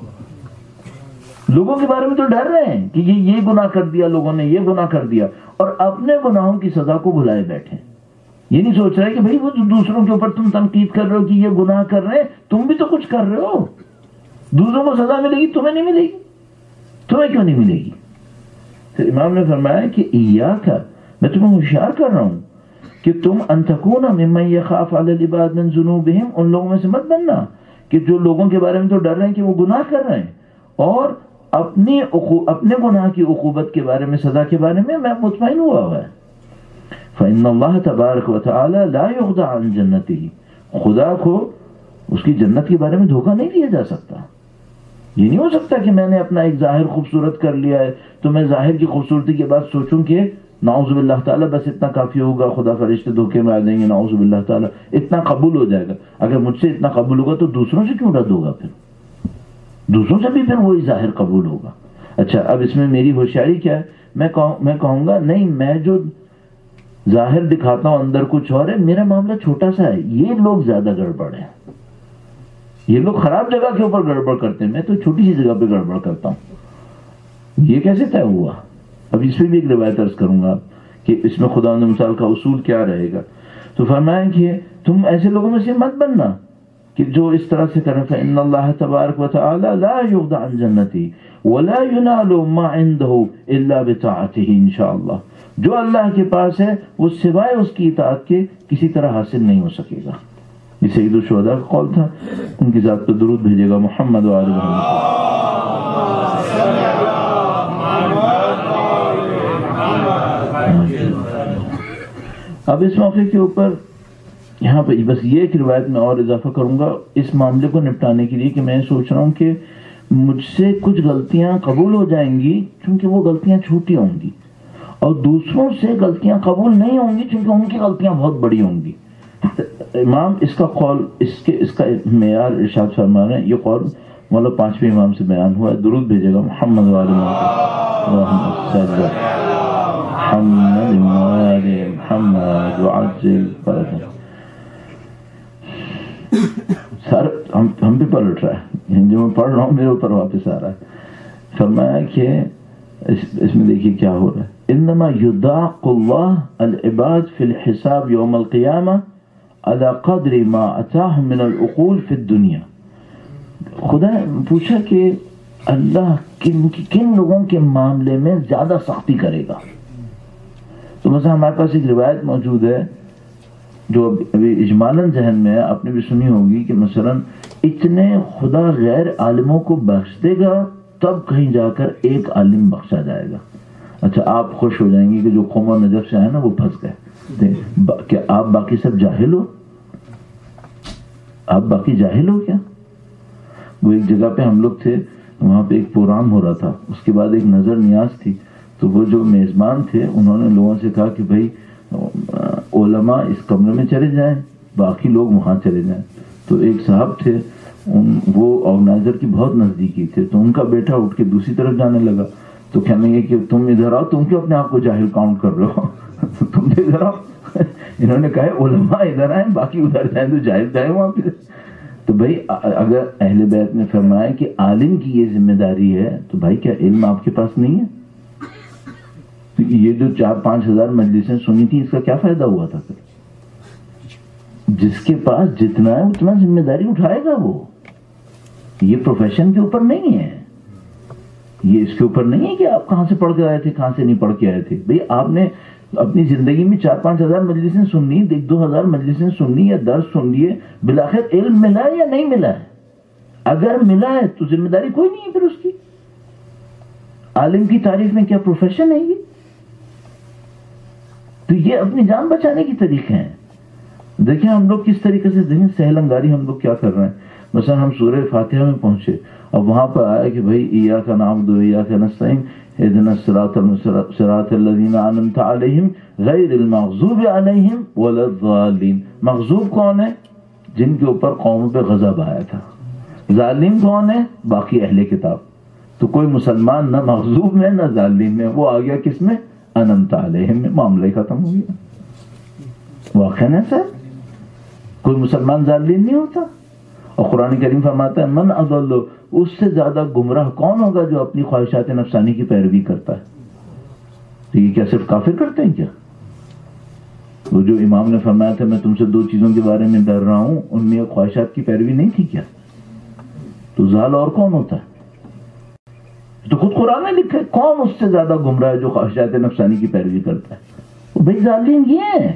لوگوں کے بارے میں تو ڈر رہے ہیں کہ یہ یہ گناہ کر دیا، لوگوں نے یہ گناہ کر دیا، اور اپنے گناہوں کی سزا کو بھلائے بیٹھے ہیں۔ یہ نہیں سوچ رہے کہ بھئی وہ دوسروں کے اوپر تم تنقید کر رہے ہو کہ یہ گناہ کر رہے ہیں، تم بھی تو کچھ کر رہے ہو، دوسروں کو سزا ملے گی، تمہیں نہیں ملے گی، تمہیں کیوں نہیں ملے گی؟ پھر امام نے فرمایا کہ ایاک، میں تمہیں ہوشیار کر رہا ہوں کہ تم ان تکون ممن یخاف علی العباد من ذنوبہم، ان لوگوں میں سے مت بننا کہ جو لوگوں کے بارے میں تو ڈر رہے ہیں کہ وہ گناہ کر رہے ہیں اور اپنی اپنے گناہ کی عقوبت کے بارے میں، سزا کے بارے میں میں مطمئن ہوا ہوا ہے۔ فإن اللہ تبارک و تعالی لا یخدع عن جنتہ، خدا کو اس کی جنت کے بارے میں دھوکہ نہیں دیا جا سکتا۔ یہ نہیں ہو سکتا کہ میں نے اپنا ایک ظاہر خوبصورت کر لیا ہے تو میں ظاہر کی خوبصورتی کے بعد سوچوں کہ نعوذ باللہ تعالیٰ بس اتنا کافی ہوگا، خدا فرشتے دھوکے میں آ جائیں گے، نعوذ باللہ تعالیٰ اتنا قبول ہو جائے گا۔ اگر مجھ سے اتنا قبول ہوگا تو دوسروں سے کیوں رد ہوگا؟ پھر دوسروں سے بھی پھر وہی ظاہر قبول ہوگا۔ اچھا اب اس میں میری ہوشیاری کیا ہے؟ میں کہوں میں کہوں گا نہیں، میں جو ظاہر دکھاتا ہوں اندر کچھ اور ہے، میرا معاملہ چھوٹا سا ہے، یہ لوگ زیادہ گڑبڑ ہیں، یہ لوگ خراب جگہ کے اوپر گڑبڑ کرتے ہیں، میں تو چھوٹی سی جگہ پہ گڑبڑ کرتا ہوں۔ یہ کیسے طے ہوا؟ اب اس پہ بھی ایک روایت عرض کروں گا کہ اس میں خدا نے مثال کا اصول کیا رہے گا۔ تو فرمایا کہ تم ایسے لوگوں میں سے مت بننا کہ جو اس طرح سے کریں۔ فإن اللہ تبارک و تعالی لا یغض عن جنتی ولا ینال ما عنده الا بطاعته انشاءاللہ، جو اللہ کے پاس ہے وہ سوائے اس کی اطاعت کے کسی طرح حاصل نہیں ہو سکے گا۔ یہ سید الشہداء کا قول تھا، ان کی ذات پہ درود بھیجے گا محمد و آل محمد۔ اب اس موقع کے اوپر یہاں پہ بس یہ ایک روایت میں اور اضافہ کروں گا اس معاملے کو نپٹانے کے لیے کہ میں سوچ رہا ہوں کہ مجھ سے کچھ غلطیاں قبول ہو جائیں گی چونکہ وہ غلطیاں چھوٹی ہوں گی، اور دوسروں سے غلطیاں قبول نہیں ہوں گی چونکہ ان کی غلطیاں بہت بڑی ہوں گی۔ امام اس کا قول اس کے اس کا معیار ارشاد فرما رہے ہیں، یہ قول مولا پانچویں امام سے بیان ہوا ہے، درود بھیجے گا محمد و آل محمد محمد محمد وعجل فرجہ۔ سر ہم ہم بھی پلٹ رہا ہے، جو میں پڑھ رہا ہوں میرے اوپر واپس آ رہا ہے۔ فرمایا کہ اس, اس میں دیکھیے کیا ہو رہا ہے، انما یضاق اللہ العباد فی الحساب یوم القیامہ علی قدر ما اتاہم من العقول فی الدنیا۔ خدا پوچھا کہ اللہ کن کن لوگوں کے معاملے میں زیادہ سختی کرے گا۔ تو مثلا ہمارے پاس ایک روایت موجود ہے جو ابھی اجمالاً ذہن میں ہے، آپ نے بھی سنی ہوگی کہ مثلا اتنے خدا غیر عالموں کو بخش دے گا تب کہیں جا کر ایک عالم بخشا جائے گا۔ اچھا آپ خوش ہو جائیں گے کہ جو قوم اور نجف سے آئے نا وہ پھنس گئے، کہ آپ باقی سب جاہل ہو؟ آپ باقی جاہل ہو کیا؟ وہ ایک جگہ پہ ہم لوگ تھے، وہاں پہ ایک پروگرام ہو رہا تھا، اس کے بعد ایک نظر نیاز تھی، تو وہ جو میزبان تھے انہوں نے لوگوں سے کہا کہ بھائی علماء اس کمرے میں چلے جائیں، باقی لوگ وہاں چلے جائیں۔ تو ایک صاحب تھے، ان وہ آرگنائزر کی بہت نزدیکی تھے، تو ان کا بیٹا اٹھ کے دوسری طرف جانے لگا، تو کہنے لگے کہ تم ادھر آؤ، تم کیوں اپنے آپ کو جاہل کاؤنٹ کر رہے ہو؟ تم بھی ادھر آؤ۔ انہوں نے کہا علماء ادھر آئیں باقی ادھر جائیں تو جاہل جائیں وہاں پہ۔ تو بھائی اگر اہل بیت نے فرمایا کہ عالم کی یہ ذمہ داری ہے تو بھائی کیا علم آپ کے پاس نہیں ہے؟ یہ جو چار پانچ ہزار مجلسیں سنی تھی اس کا کیا فائدہ ہوا تھا؟ پھر جس کے پاس جتنا ہے اتنا ذمہ داری اٹھائے گا وہ۔ یہ پروفیشن کے اوپر نہیں ہے، یہ اس کے اوپر نہیں ہے کہ آپ کہاں سے پڑھ کے آئے تھے کہاں سے نہیں پڑھ کے آئے تھے۔ بھئی آپ نے اپنی زندگی میں چار پانچ ہزار مجلسیں سننی، ایک دو ہزار مجلسیں سننی یا درس سن لیے، بالآخر علم ملا ہے یا نہیں ملا ہے؟ اگر ملا ہے تو ذمہ داری کوئی نہیں ہے پھر اس کی۔ عالم کی تعریف میں کیا پروفیشن ہے یہ؟ تو یہ اپنی جان بچانے کی طریقے ہیں۔ دیکھیں ہم لوگ کس طریقے سے دیکھیں سہل انگاری ہم لوگ کیا کر رہے ہیں۔ مثلا ہم سورہ فاتحہ میں پہنچے، اب وہاں پر آیا کہ بھائی ایاک نعبد و ایاک نستعین اہدنا الصراط صراط الذین انعمت علیہم غیر المغضوب علیہم ولا الضالین۔ مغضوب کون ہے؟ جن کے اوپر قوموں پہ غضب آیا تھا۔ ظالم کون ہے؟ باقی اہل کتاب۔ تو کوئی مسلمان نہ مغضوب میں نہ ضالین میں، وہ آ گیا کس میں؟ انعمت علیہم میں، معاملہ ہی ختم ہو گیا۔ واقعا ایسا ہے، کوئی مسلمان ضالین نہیں ہوتا۔ اور قرآن کریم فرماتا ہے من اضل، اس سے زیادہ گمراہ کون ہوگا جو اپنی خواہشات نفسانی کی پیروی کرتا ہے؟ تو یہ کیا صرف کافر کرتے ہیں کیا؟ وہ جو امام نے فرمایا تھا میں تم سے دو چیزوں کے بارے میں ڈر رہا ہوں، ان میں خواہشات کی پیروی نہیں تھی کیا؟ تو ضال اور کون ہوتا ہے؟ تو خود قرآن نے لکھا ہے کون اس سے زیادہ گمراہ ہے جو خواہشات نفسانی کی پیروی کرتا ہے؟ وہ بھائی ظالم یہ ہیں۔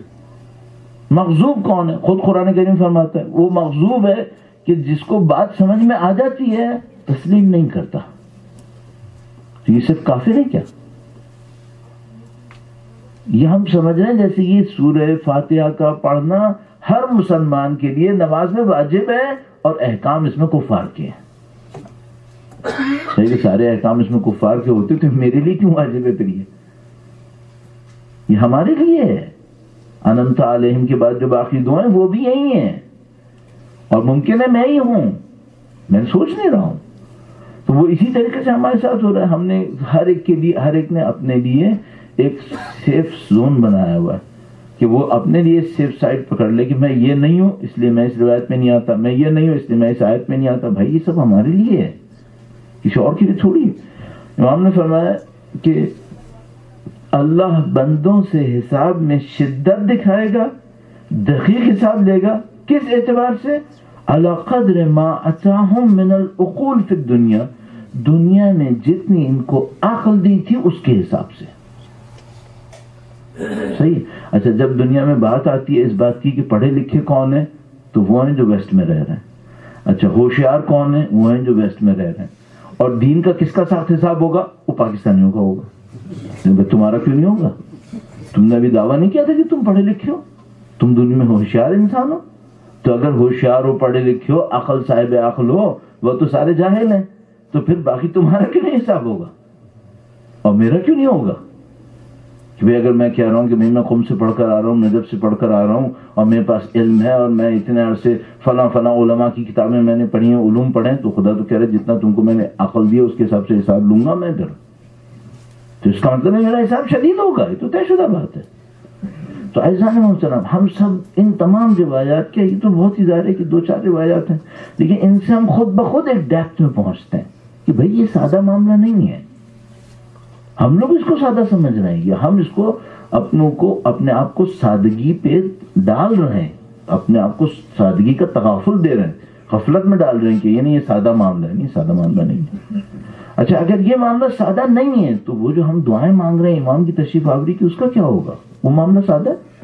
مغضوب کون ہے؟ خود قرآن کریم فرماتا ہے وہ مغضوب ہے کہ جس کو بات سمجھ میں آ جاتی ہے تسلیم نہیں کرتا۔ تو یہ صرف کافر ہے کیا؟ یہ ہم سمجھ رہے ہیں جیسے یہ سورہ فاتحہ کا پڑھنا ہر مسلمان کے لیے نماز میں واجب ہے اور احکام اس میں کفار کے ہیں۔ صحیح، سارے احکام اس میں کفار کے ہوتے تو میرے لیے کیوں واجب ہے؟ پھر یہ یہ ہمارے لیے ہے۔ انعمت علیہم کے بعد جو باقی دو ہیں وہ بھی یہی ہیں، اور ممکن ہے میں ہی ہوں، میں سوچ نہیں رہا ہوں۔ تو وہ اسی طریقے سے ہمارے ساتھ ہو رہا ہے۔ ہم نے ہر ایک کے لیے ہر ایک نے اپنے لیے ایک سیف زون بنایا ہوا ہے کہ وہ اپنے لیے سیف سائڈ پکڑ لے کہ میں یہ نہیں ہوں اس لیے میں اس روایت میں نہیں آتا، میں یہ نہیں ہوں اس لیے میں اس آیت میں نہیں آتا۔ بھائی یہ سب ہمارے لیے ہے، کسی اور کے لیے تھوڑی۔ امام نے فرمایا کہ اللہ بندوں سے حساب میں شدت دکھائے گا، دقیق حساب لے گا۔ کس اعتبار سے؟ علی قدر ما اتاہم من العقول فی الدنیا، دنیا میں جتنی ان کو عقل دی تھی اس کے حساب سے۔ صحیح۔ اچھا جب دنیا میں بات آتی ہے اس بات کی کہ پڑھے لکھے کون ہیں تو وہ ہیں جو ویسٹ میں رہ رہے ہیں۔ اچھا ہوشیار کون ہیں؟ وہ ہیں جو ویسٹ میں رہ رہے ہیں۔ اور دین کا کس کا ساتھ حساب ہوگا؟ وہ پاکستانیوں کا ہوگا۔ تمہارا کیوں نہیں ہوگا؟ تم نے ابھی دعویٰ نہیں کیا تھا کہ تم پڑھے لکھے ہو، تم دنیا میں ہوشیار انسان ہو۔ تو اگر ہوشیار ہو، پڑھے لکھے ہو، عقل صاحب عقل ہو، وہ تو سارے جاہل ہیں، تو پھر باقی تمہارا کیوں نہیں حساب ہوگا اور میرا کیوں نہیں ہوگا؟ کہ بھئی اگر میں کہہ رہا ہوں کہ میں قوم سے پڑھ کر آ رہا ہوں، نجف سے پڑھ کر آ رہا ہوں، اور میرے پاس علم ہے اور میں اتنے عرصے فلاں فلاں علماء کی کتابیں میں نے پڑھی ہیں، علوم پڑھیں، تو خدا تو کہہ رہے جتنا تم کو میں نے عقل دیا اس کے حساب سے حساب لوں گا میں پھر۔ تو اس کا مطلب میرا حساب شدید ہوگا، یہ تو طے شدہ بات ہے۔ تو عزیزان محترم، ہم سب ان تمام روایات کے، یہ تو بہت ہی ظاہر ہے کہ دو چار روایات ہیں، لیکن ان سے ہم خود بخود ایک ڈیپتھ میں پہنچتے ہیں کہ بھئی یہ سادہ معاملہ نہیں ہے۔ ہم لوگ اس کو سادہ سمجھ رہے ہیں، یا ہم اس کو اپنوں کو اپنے آپ کو سادگی پہ ڈال رہے ہیں، اپنے آپ کو سادگی کا تغافل دے رہے ہیں، غفلت میں ڈال رہے ہیں کہ یہ نہیں، یہ سادہ معاملہ ہے۔ نہیں، سادہ معاملہ نہیں ہے۔ اچھا اگر یہ معاملہ سادہ نہیں ہے تو وہ جو ہم دعائیں مانگ رہے ہیں امام کی تشریف آوری کی، اس کا کیا ہوگا؟ وہ معاملہ سادہ ہے؟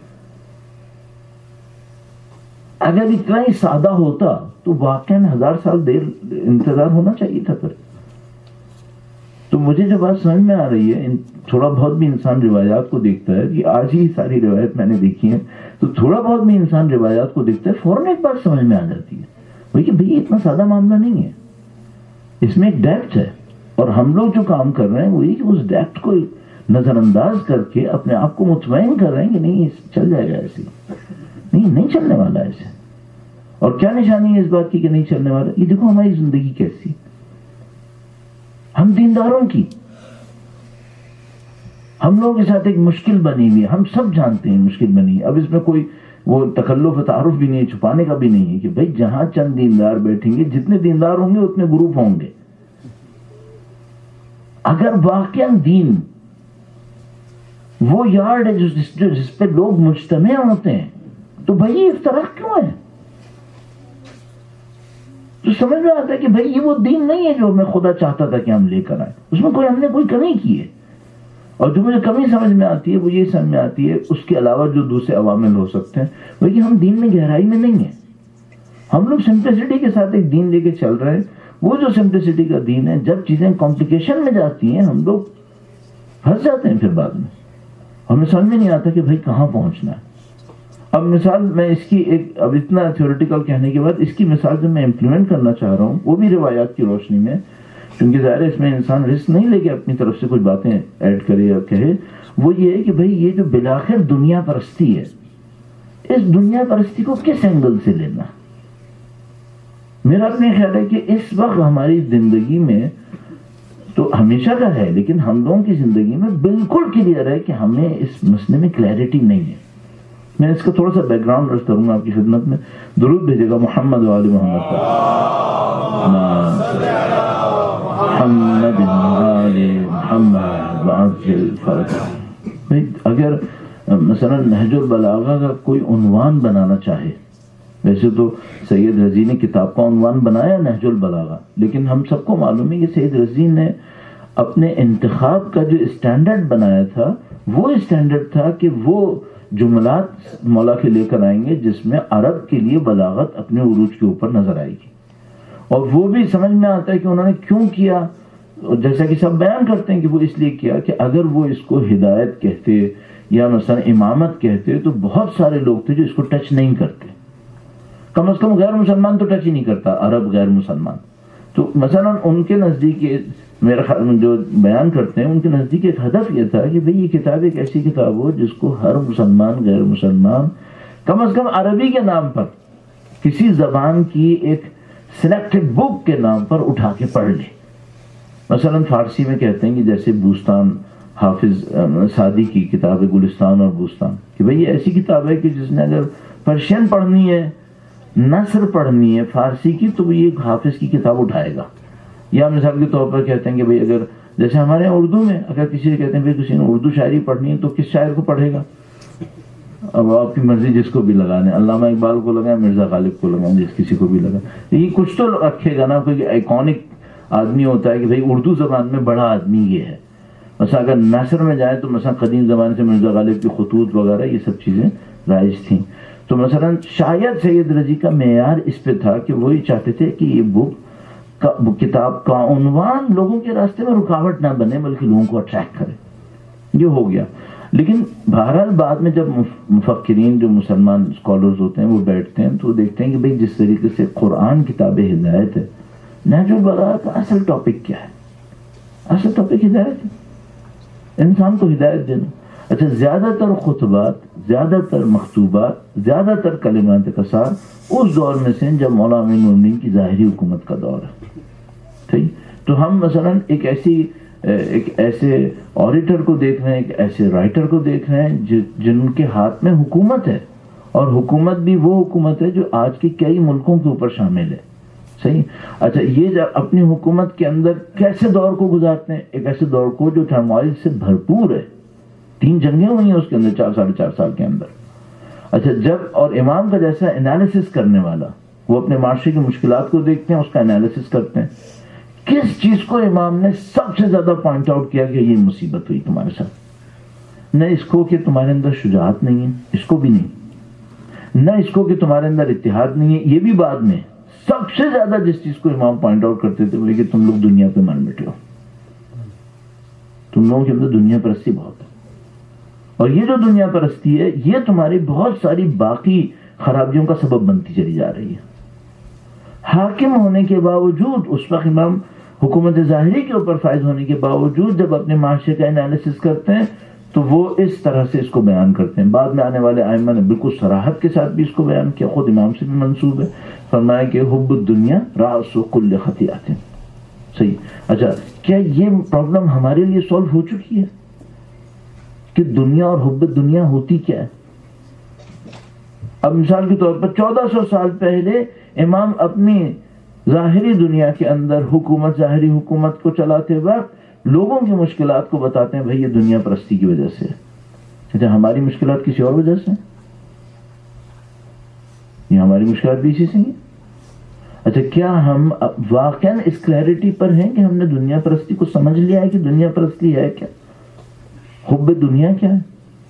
اگر اتنا ہی سادہ ہوتا تو واقعاً ہزار سال دیر انتظار ہونا چاہیے تھا پھر۔ تو مجھے جو بات سمجھ میں آ رہی ہے، تھوڑا بہت بھی انسان روایات کو دیکھتا ہے، کہ آج ہی ساری روایت میں نے دیکھی ہے، تو تھوڑا بہت بھی انسان روایات کو دیکھتا ہے، فوراً ایک بات سمجھ میں آ جاتی ہے، وہی کہ بھئی اتنا سادہ معاملہ نہیں ہے، اس میں ایک ڈیپتھ ہے۔ اور ہم لوگ جو کام کر رہے ہیں وہی کہ اس ڈیپتھ کو نظر انداز کر کے اپنے آپ کو مطمئن کر رہے ہیں کہ نہیں چل جائے گا ایسے، نہیں نہیں چلنے والا ایسے۔ اور کیا نشانی ہے اس بات کی کہ نہیں چلنے والا؟ یہ دیکھو ہماری زندگی کیسی، ہم دینداروں کی، ہم لوگوں کے ساتھ ایک مشکل بنی ہوئی ہے، ہم سب جانتے ہیں مشکل بنی ہے۔ اب اس میں کوئی وہ تکلف و تعارف بھی نہیں ہے، چھپانے کا بھی نہیں ہے، کہ بھئی جہاں چند دیندار بیٹھیں گے، جتنے دیندار ہوں گے اتنے گروپ ہوں گے۔ اگر واقعا دین وہ یارڈ ہے جس, جس پہ لوگ مجتمع ہوتے ہیں، تو بھائی یہ افتراق کیوں ہے؟ تو سمجھ میں آتا ہے کہ بھائی یہ وہ دین نہیں ہے جو میں خدا چاہتا تھا کہ ہم لے کر آئے، اس میں کوئی ہم نے کوئی کمی کی ہے۔ اور جو مجھے کمی سمجھ میں آتی ہے وہ یہ سمجھ میں آتی ہے، اس کے علاوہ جو دوسرے عوامل ہو سکتے ہیں، وہ کہ ہم دین میں گہرائی میں نہیں ہیں۔ ہم لوگ سمپلسٹی کے ساتھ ایک دین لے کے چل رہے ہیں، وہ جو سمپلسٹی کا دین ہے، جب چیزیں کمپلیکیشن میں جاتی ہیں ہم لوگ پھنس جاتے ہیں، پھر بعد میں ہمیں سمجھ میں نہیں آتا کہ بھائی کہاں پہنچنا ہے۔ اب مثال میں اس کی ایک، اب اتنا تھیوریٹیکل کہنے کے بعد اس کی مثال جو میں امپلیمنٹ کرنا چاہ رہا ہوں وہ بھی روایات کی روشنی میں، کیونکہ ظاہر ہے اس میں انسان رسک نہیں لے کے اپنی طرف سے کچھ باتیں ایڈ کرے یا کہے، وہ یہ ہے کہ بھئی یہ جو بالآخر دنیا پرستی ہے، اس دنیا پرستی کو کس اینگل سے لینا۔ میرا اپنے خیال ہے کہ اس وقت ہماری زندگی میں تو ہمیشہ کا ہے، لیکن ہم لوگوں کی زندگی میں بالکل کلیئر ہے کہ ہمیں اس مسئلے میں کلیئرٹی نہیں ہے. میں اس کا تھوڑا سا بیک گراؤنڈ عرض کروں گا آپ کی خدمت میں. درود بھیجے گا محمد و آل محمد پر. محمد آل محمد وعجل فرج. اگر مثلا نہج البلاغہ کا کوئی عنوان بنانا چاہے، ویسے تو سید رضی نے کتاب کا عنوان بنایا نہج البلاغہ، لیکن ہم سب کو معلوم ہے کہ سید رضی نے اپنے انتخاب کا جو اسٹینڈرڈ بنایا تھا وہ اسٹینڈرڈ تھا کہ وہ جملات مولا کے لے کر آئیں گے جس میں عرب کے لیے بلاغت اپنے عروج کے اوپر نظر آئے گی، اور وہ بھی سمجھ میں آتا ہے کہ انہوں نے کیوں کیا. جیسا کہ سب بیان کرتے ہیں کہ وہ اس لیے کیا کہ اگر وہ اس کو ہدایت کہتے یا مثلا امامت کہتے تو بہت سارے لوگ تھے جو اس کو ٹچ نہیں کرتے. کم از کم غیر مسلمان تو ٹچ ہی نہیں کرتا، عرب غیر مسلمان. تو مثلا ان کے نزدیک میرا خیال جو بیان کرتے ہیں ان کے نزدیک ایک ہدف یہ تھا کہ بھئی یہ کتاب ایک ایسی کتاب ہو جس کو ہر مسلمان غیر مسلمان کم از کم عربی کے نام پر کسی زبان کی ایک سلیکٹڈ بک کے نام پر اٹھا کے پڑھ لے. مثلا فارسی میں کہتے ہیں کہ جیسے بوستان حافظ سعدی کی کتاب ہے گلستان اور بوستان، کہ بھئی یہ ایسی کتاب ہے کہ جس نے اگر پرشین پڑھنی ہے، نثر پڑھنی ہے فارسی کی، تو وہ یہ حافظ کی کتاب اٹھائے گا. یا مثال کے طور پر کہتے ہیں کہ بھئی اگر جیسے ہمارے یہاں اردو میں اگر کسی سے کہتے ہیں بھئی کسی نے اردو شاعری پڑھنی ہے تو کس شاعر کو پڑھے گا؟ اب آپ کی مرضی جس کو بھی لگانے، علامہ اقبال کو لگائیں، مرزا غالب کو لگائیں، جس کسی کو بھی لگائیں. یہ کچھ تو رکھے گا نا، کوئی آئیکونک آدمی ہوتا ہے کہ بھئی اردو زبان میں بڑا آدمی یہ ہے. مثلا اگر نثر میں جائیں تو مثلا قدیم زمانے سے مرزا غالب کی خطوط وغیرہ یہ سب چیزیں رائج تھیں. تو مثلا شاید سید رضی کا معیار اس پہ تھا کہ وہی چاہتے تھے کہ یہ بک کتاب کا عنوان لوگوں کے راستے میں رکاوٹ نہ بنے بلکہ لوگوں کو اٹریکٹ کرے. یہ ہو گیا. لیکن بہرحال بعد میں جب مفکرین جو مسلمان اسکالرز ہوتے ہیں وہ بیٹھتے ہیں تو دیکھتے ہیں کہ بھئی جس طریقے سے قرآن کتاب ہدایت ہے، نہج البلاغہ کا اصل ٹاپک کیا ہے؟ اصل ٹاپک ہدایت ہے، انسان کو ہدایت دینا. اچھا، زیادہ تر خطبات، زیادہ تر مخطوبات، زیادہ تر کلمات قصار اس دور میں سے جب مولا امین المومنین کی ظاہری حکومت کا دور ہے. ٹھیک، تو ہم مثلا ایک ایسی ایک ایسے آڈیٹر کو دیکھ رہے ہیں، ایک ایسے رائٹر کو دیکھ رہے ہیں جن کے ہاتھ میں حکومت ہے، اور حکومت بھی وہ حکومت ہے جو آج کے کئی ملکوں کے اوپر شامل ہے. صحیح. اچھا، یہ جب اپنی حکومت کے اندر کیسے دور کو گزارتے ہیں؟ ایک ایسے دور کو جو ٹرموائل سے بھرپور ہے، تین جنگیں ہوئی ہیں اس کے اندر چار ساڑھے چار سال کے اندر. اچھا، جب اور امام کا جیسا انالیسس کرنے والا، وہ اپنے معاشرے کی مشکلات کو دیکھتے ہیں، اس کا انالیسس کرتے ہیں. کس چیز کو امام نے سب سے زیادہ پوائنٹ آؤٹ کیا کہ یہ مصیبت ہوئی تمہارے ساتھ؟ نہ اس کو کہ تمہارے اندر شجاعت نہیں ہے، اس کو بھی نہیں، نہ اس کو کہ تمہارے اندر اتحاد نہیں ہے، یہ بھی بعد میں. سب سے زیادہ جس چیز کو امام پوائنٹ آؤٹ کرتے تھے وہ کہ تم لوگ دنیا پہ من مٹے ہو، تم لوگوں کے اندر دنیا پرستی بہت ہے، اور یہ جو دنیا پرستی ہے یہ تمہاری بہت ساری باقی خرابیوں کا سبب بنتی چلی جا رہی ہے. حاکم ہونے کے باوجود، اس وقت امام حکومت ظاہری کے اوپر فائز ہونے کے باوجود جب اپنے معاشرے کا انالیسس کرتے ہیں تو وہ اس طرح سے اس کو بیان کرتے ہیں. بعد میں آنے والے ائمہ نے بالکل صراحت کے ساتھ بھی اس کو بیان کیا، خود امام سے بھی منسوب ہے. فرمایا کہ حب الدنیا راس کل خطیئات. صحیح. اچھا، کیا یہ پرابلم ہمارے لیے سولو ہو چکی ہے کہ دنیا اور حب دنیا ہوتی کیا ہے؟ اب مثال کے طور پر چودہ سو سال پہلے امام اپنی ظاہری دنیا کے اندر حکومت، ظاہری حکومت کو چلاتے وقت لوگوں کی مشکلات کو بتاتے ہیں، بھئی یہ دنیا پرستی کی وجہ سے. اچھا، ہماری مشکلات کسی اور وجہ سے؟ یہ ہماری مشکلات بھی اسی سے ہیں. اچھا، کیا ہم واقعاً اس کلیئرٹی پر ہیں کہ ہم نے دنیا پرستی کو سمجھ لیا ہے کہ دنیا پرستی ہے کیا؟ حب دنیا کیا ہے؟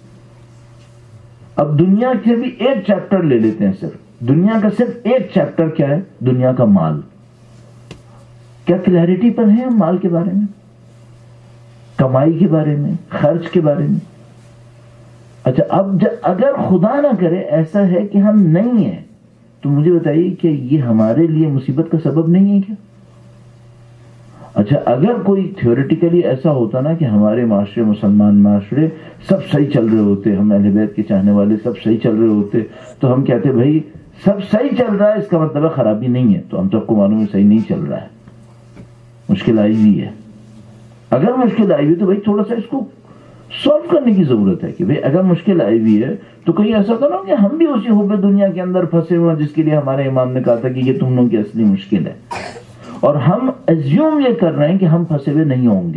اب دنیا کے بھی ایک چیپٹر لے لیتے ہیں، صرف دنیا کا صرف ایک چیپٹر کیا ہے؟ دنیا کا مال. کیا کلیئرٹی پر ہیں ہم مال کے بارے میں، کمائی کے بارے میں، خرچ کے بارے میں؟ اچھا، اب اگر خدا نہ کرے ایسا ہے کہ ہم نہیں ہیں تو مجھے بتائیے کہ یہ ہمارے لیے مصیبت کا سبب نہیں ہے کیا؟ اچھا، اگر کوئی تھیوریٹیکلی ایسا ہوتا نا کہ ہمارے معاشرے، مسلمان معاشرے سب صحیح چل رہے ہوتے، ہم اہل بیت کے چاہنے والے سب صحیح چل رہے ہوتے، تو ہم کہتے بھائی سب صحیح چل رہا ہے اس کا مطلب خرابی نہیں ہے. تو ہم تو آپ کو معلوم ہے صحیح نہیں چل رہا ہے، مشکل آئی ہوئی ہے. اگر مشکل آئی ہوئی تو بھائی تھوڑا سا اس کو سالو کرنے کی ضرورت ہے کہ بھائی اگر مشکل آئی ہوئی ہے تو کہیں ایسا تو نہ ہو کہ ہم بھی اسی حب دنیا کے اندر پھنسے ہوئے ہیں جس کے لیے ہمارے امام نے کہا تھا کہ یہ تم لوگوں کی اصلی مشکل ہے، اور ہم ایزیوم یہ کر رہے ہیں کہ ہم پھنسے ہوئے نہیں ہوں گے.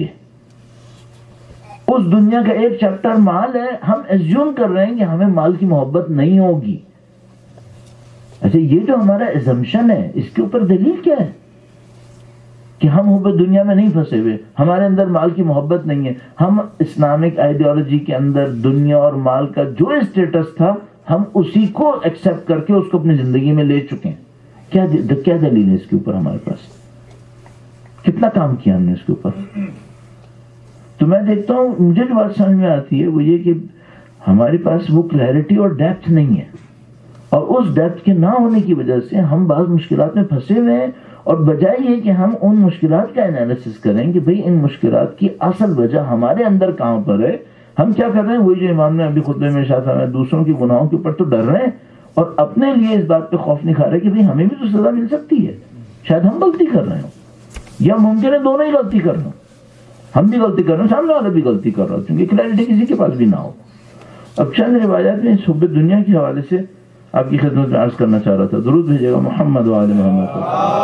اس دنیا کا ایک چیپٹر مال ہے، ہم ایزیوم کر رہے ہیں کہ ہمیں مال کی محبت نہیں ہوگی. اچھا یہ جو ہمارا ایزمپشن ہے اس کے اوپر دلیل کیا ہے کہ ہم حب دنیا میں نہیں پھنسے ہوئے، ہمارے اندر مال کی محبت نہیں ہے. ہم اسلامک آئیڈیالوجی کے اندر دنیا اور مال کا جو اسٹیٹس تھا ہم اسی کو ایکسپٹ کر کے اس کو اپنی زندگی میں لے چکے ہیں. کیا کیا دلیل ہے اس کے اوپر؟ ہمارے پاس کتنا کام کیا ہم نے اس کے اوپر. تو میں دیکھتا ہوں مجھے جو بات سمجھ میں آتی ہے وہ یہ کہ ہمارے پاس وہ کلیئرٹی اور ڈیپتھ نہیں ہے، اور اس ڈیپتھ کے نہ ہونے کی وجہ سے ہم بعض مشکلات میں پھنسے ہوئے ہیں. اور بجائے یہ کہ ہم ان مشکلات کا انالیسس کریں کہ بھئی ان مشکلات کی اصل وجہ ہمارے اندر کہاں پر ہے، ہم کیا کر رہے ہیں؟ وہی جو امام نے ابھی خطبے میں ارشاد فرمایا، دوسروں کے گناہوں کے اوپر تو ڈر رہے ہیں اور اپنے لیے اس بات پہ خوف نہیں کھا رہے کہ بھئی ہمیں بھی تو سزا مل سکتی ہے، شاید ہم غلطی کر رہے ہوں یا ممکن ہے دونوں ہی غلطی کر رہے ہوں، ہم بھی غلطی کر رہے ہیں سامنے والا بھی غلطی کر رہا ہوں، کیونکہ کلیئرٹی کسی کے پاس بھی نہ ہو. اب چند روایات میں اس حب دنیا کے حوالے سے آپ کی خدمت میں عرض کرنا چاہ رہا تھا. درود بھیجے گا محمد وآل محمد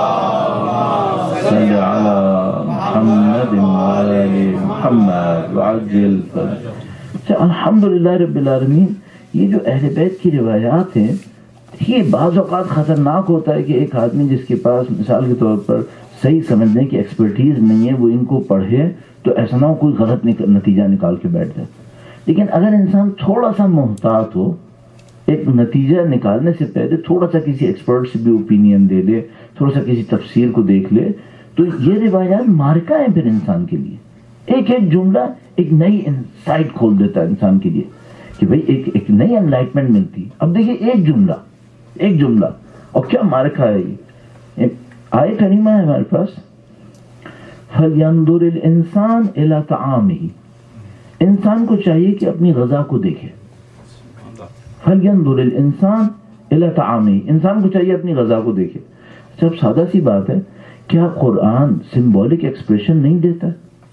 صلی علی محمد وآل محمد وعجل. الحمدللہ رب العالمین. یہ جو اہل بیت کی روایات ہیں یہ بعض اوقات خطرناک ہوتا ہے کہ ایک آدمی جس کے پاس مثال کے طور پر صحیح سمجھنے کی ایکسپرٹیز نہیں ہے وہ ان کو پڑھے تو ایسا نہ ہو کوئی غلط نتیجہ نکال کے بیٹھ جائے. لیکن اگر انسان تھوڑا سا محتاط ہو، ایک نتیجہ نکالنے سے پہلے تھوڑا سا کسی ایکسپرٹ سے بھی اوپینین دے لے، تھوڑا سا کسی تفسیر کو دیکھ لے، تو یہ روایات مارکا ہے پھر انسان کے لیے. ایک ایک جملہ ایک نئی انسائٹ کھول دیتا ہے انسان کے لیے کہ بھئی ایک ایک نئی انلائٹمنٹ ملتی. اب دیکھیے ایک جملہ ایک جملہ اور کیا مارکا ہے. یہ آیت کریمہ ہے ہمارے پاس، فَلْيَنْظُرِ الْإِنسَانُ إِلَىٰ طَعَامِهِ. انسان کو چاہیے کہ اپنی غذا کو دیکھے. فَلْيَنْظُرِ الْإِنسَانُ إِلَىٰ طَعَامِهِ. انسان کو چاہیے اپنی غذا کو دیکھے. اچھا اب سادہ سی بات ہے، کیا قرآن سمبولک ایکسپریشن نہیں دیتا؟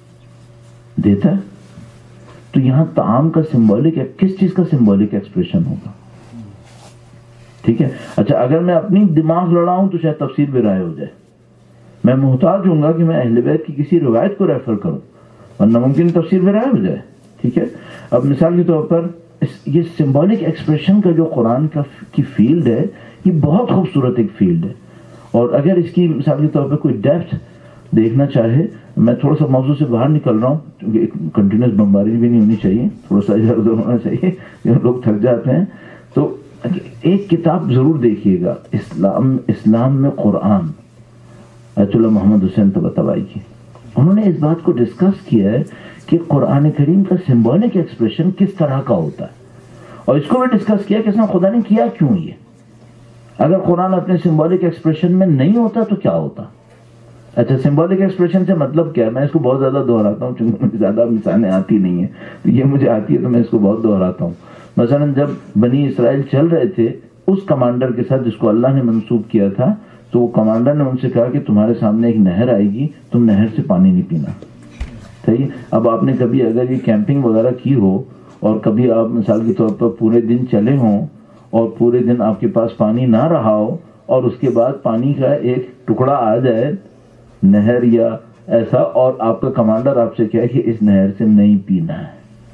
دیتا ہے. تو یہاں طعام کا سمبولک کس چیز کا سمبولک ایکسپریشن ہوگا؟ ٹھیک ہے. اچھا اگر میں اپنی دماغ لڑاؤں تو شاید تفسیر بھی رائے ہو جائے. میں محتاج ہوں گا کہ میں اہل بیت کی کسی روایت کو ریفر کروں ورنہ ممکن تفسیر بھی رائے ہو جائے. ٹھیک ہے. اب مثال کے طور پر یہ سمبولک ایکسپریشن کا جو قرآن کا کی فیلڈ ہے یہ بہت خوبصورت ایک فیلڈ ہے، اور اگر اس کی مثال کے طور پر کوئی ڈیپتھ دیکھنا چاہے، میں تھوڑا سا موضوع سے باہر نکل رہا ہوں کیونکہ ایک کنٹینیوس بمباری بھی نہیں ہونی چاہیے، تھوڑا سا ادھر ادھر ہونا چاہیے، لوگ تھک جاتے ہیں. تو ایک کتاب ضرور دیکھیے گا، اسلام اسلام میں قرآن، آیت اللہ محمد حسین طباطبائی کی. انہوں نے اس بات کو ڈسکس کیا ہے کہ قرآن کریم کا سمبولک ایکسپریشن کس طرح کا ہوتا ہے، اور اس کو بھی ڈسکس کیا کہ اس میں خدا نے کیا کیوں. یہ اگر قرآن اپنے سمبولک ایکسپریشن میں نہیں ہوتا تو کیا ہوتا. اچھا سمبولک ایکسپریشن سے مطلب کیا ہے؟ میں اس کو بہت زیادہ دہراتا ہوں چونکہ مجھے زیادہ مثالیں آتی نہیں ہیں، تو یہ مجھے آتی ہے تو میں اس کو بہت دہراتا ہوں. مثلا جب بنی اسرائیل چل رہے تھے اس کمانڈر کے ساتھ جس کو اللہ نے منسوب کیا تھا، تو وہ کمانڈر نے ان سے کہا کہ تمہارے سامنے ایک نہر آئے گی، تم نہر سے پانی نہیں پینا. صحیح. اب آپ نے کبھی اگر یہ کیمپنگ وغیرہ کی ہو اور کبھی آپ مثال کے طور پر پورے دن چلے ہوں اور پورے دن آپ کے پاس پانی نہ رہا ہو اور اس کے بعد پانی کا ایک ٹکڑا آ جائے نہر یا ایسا، اور آپ کا کمانڈر آپ سے کہے کہ اس نہر سے نہیں پینا ہے،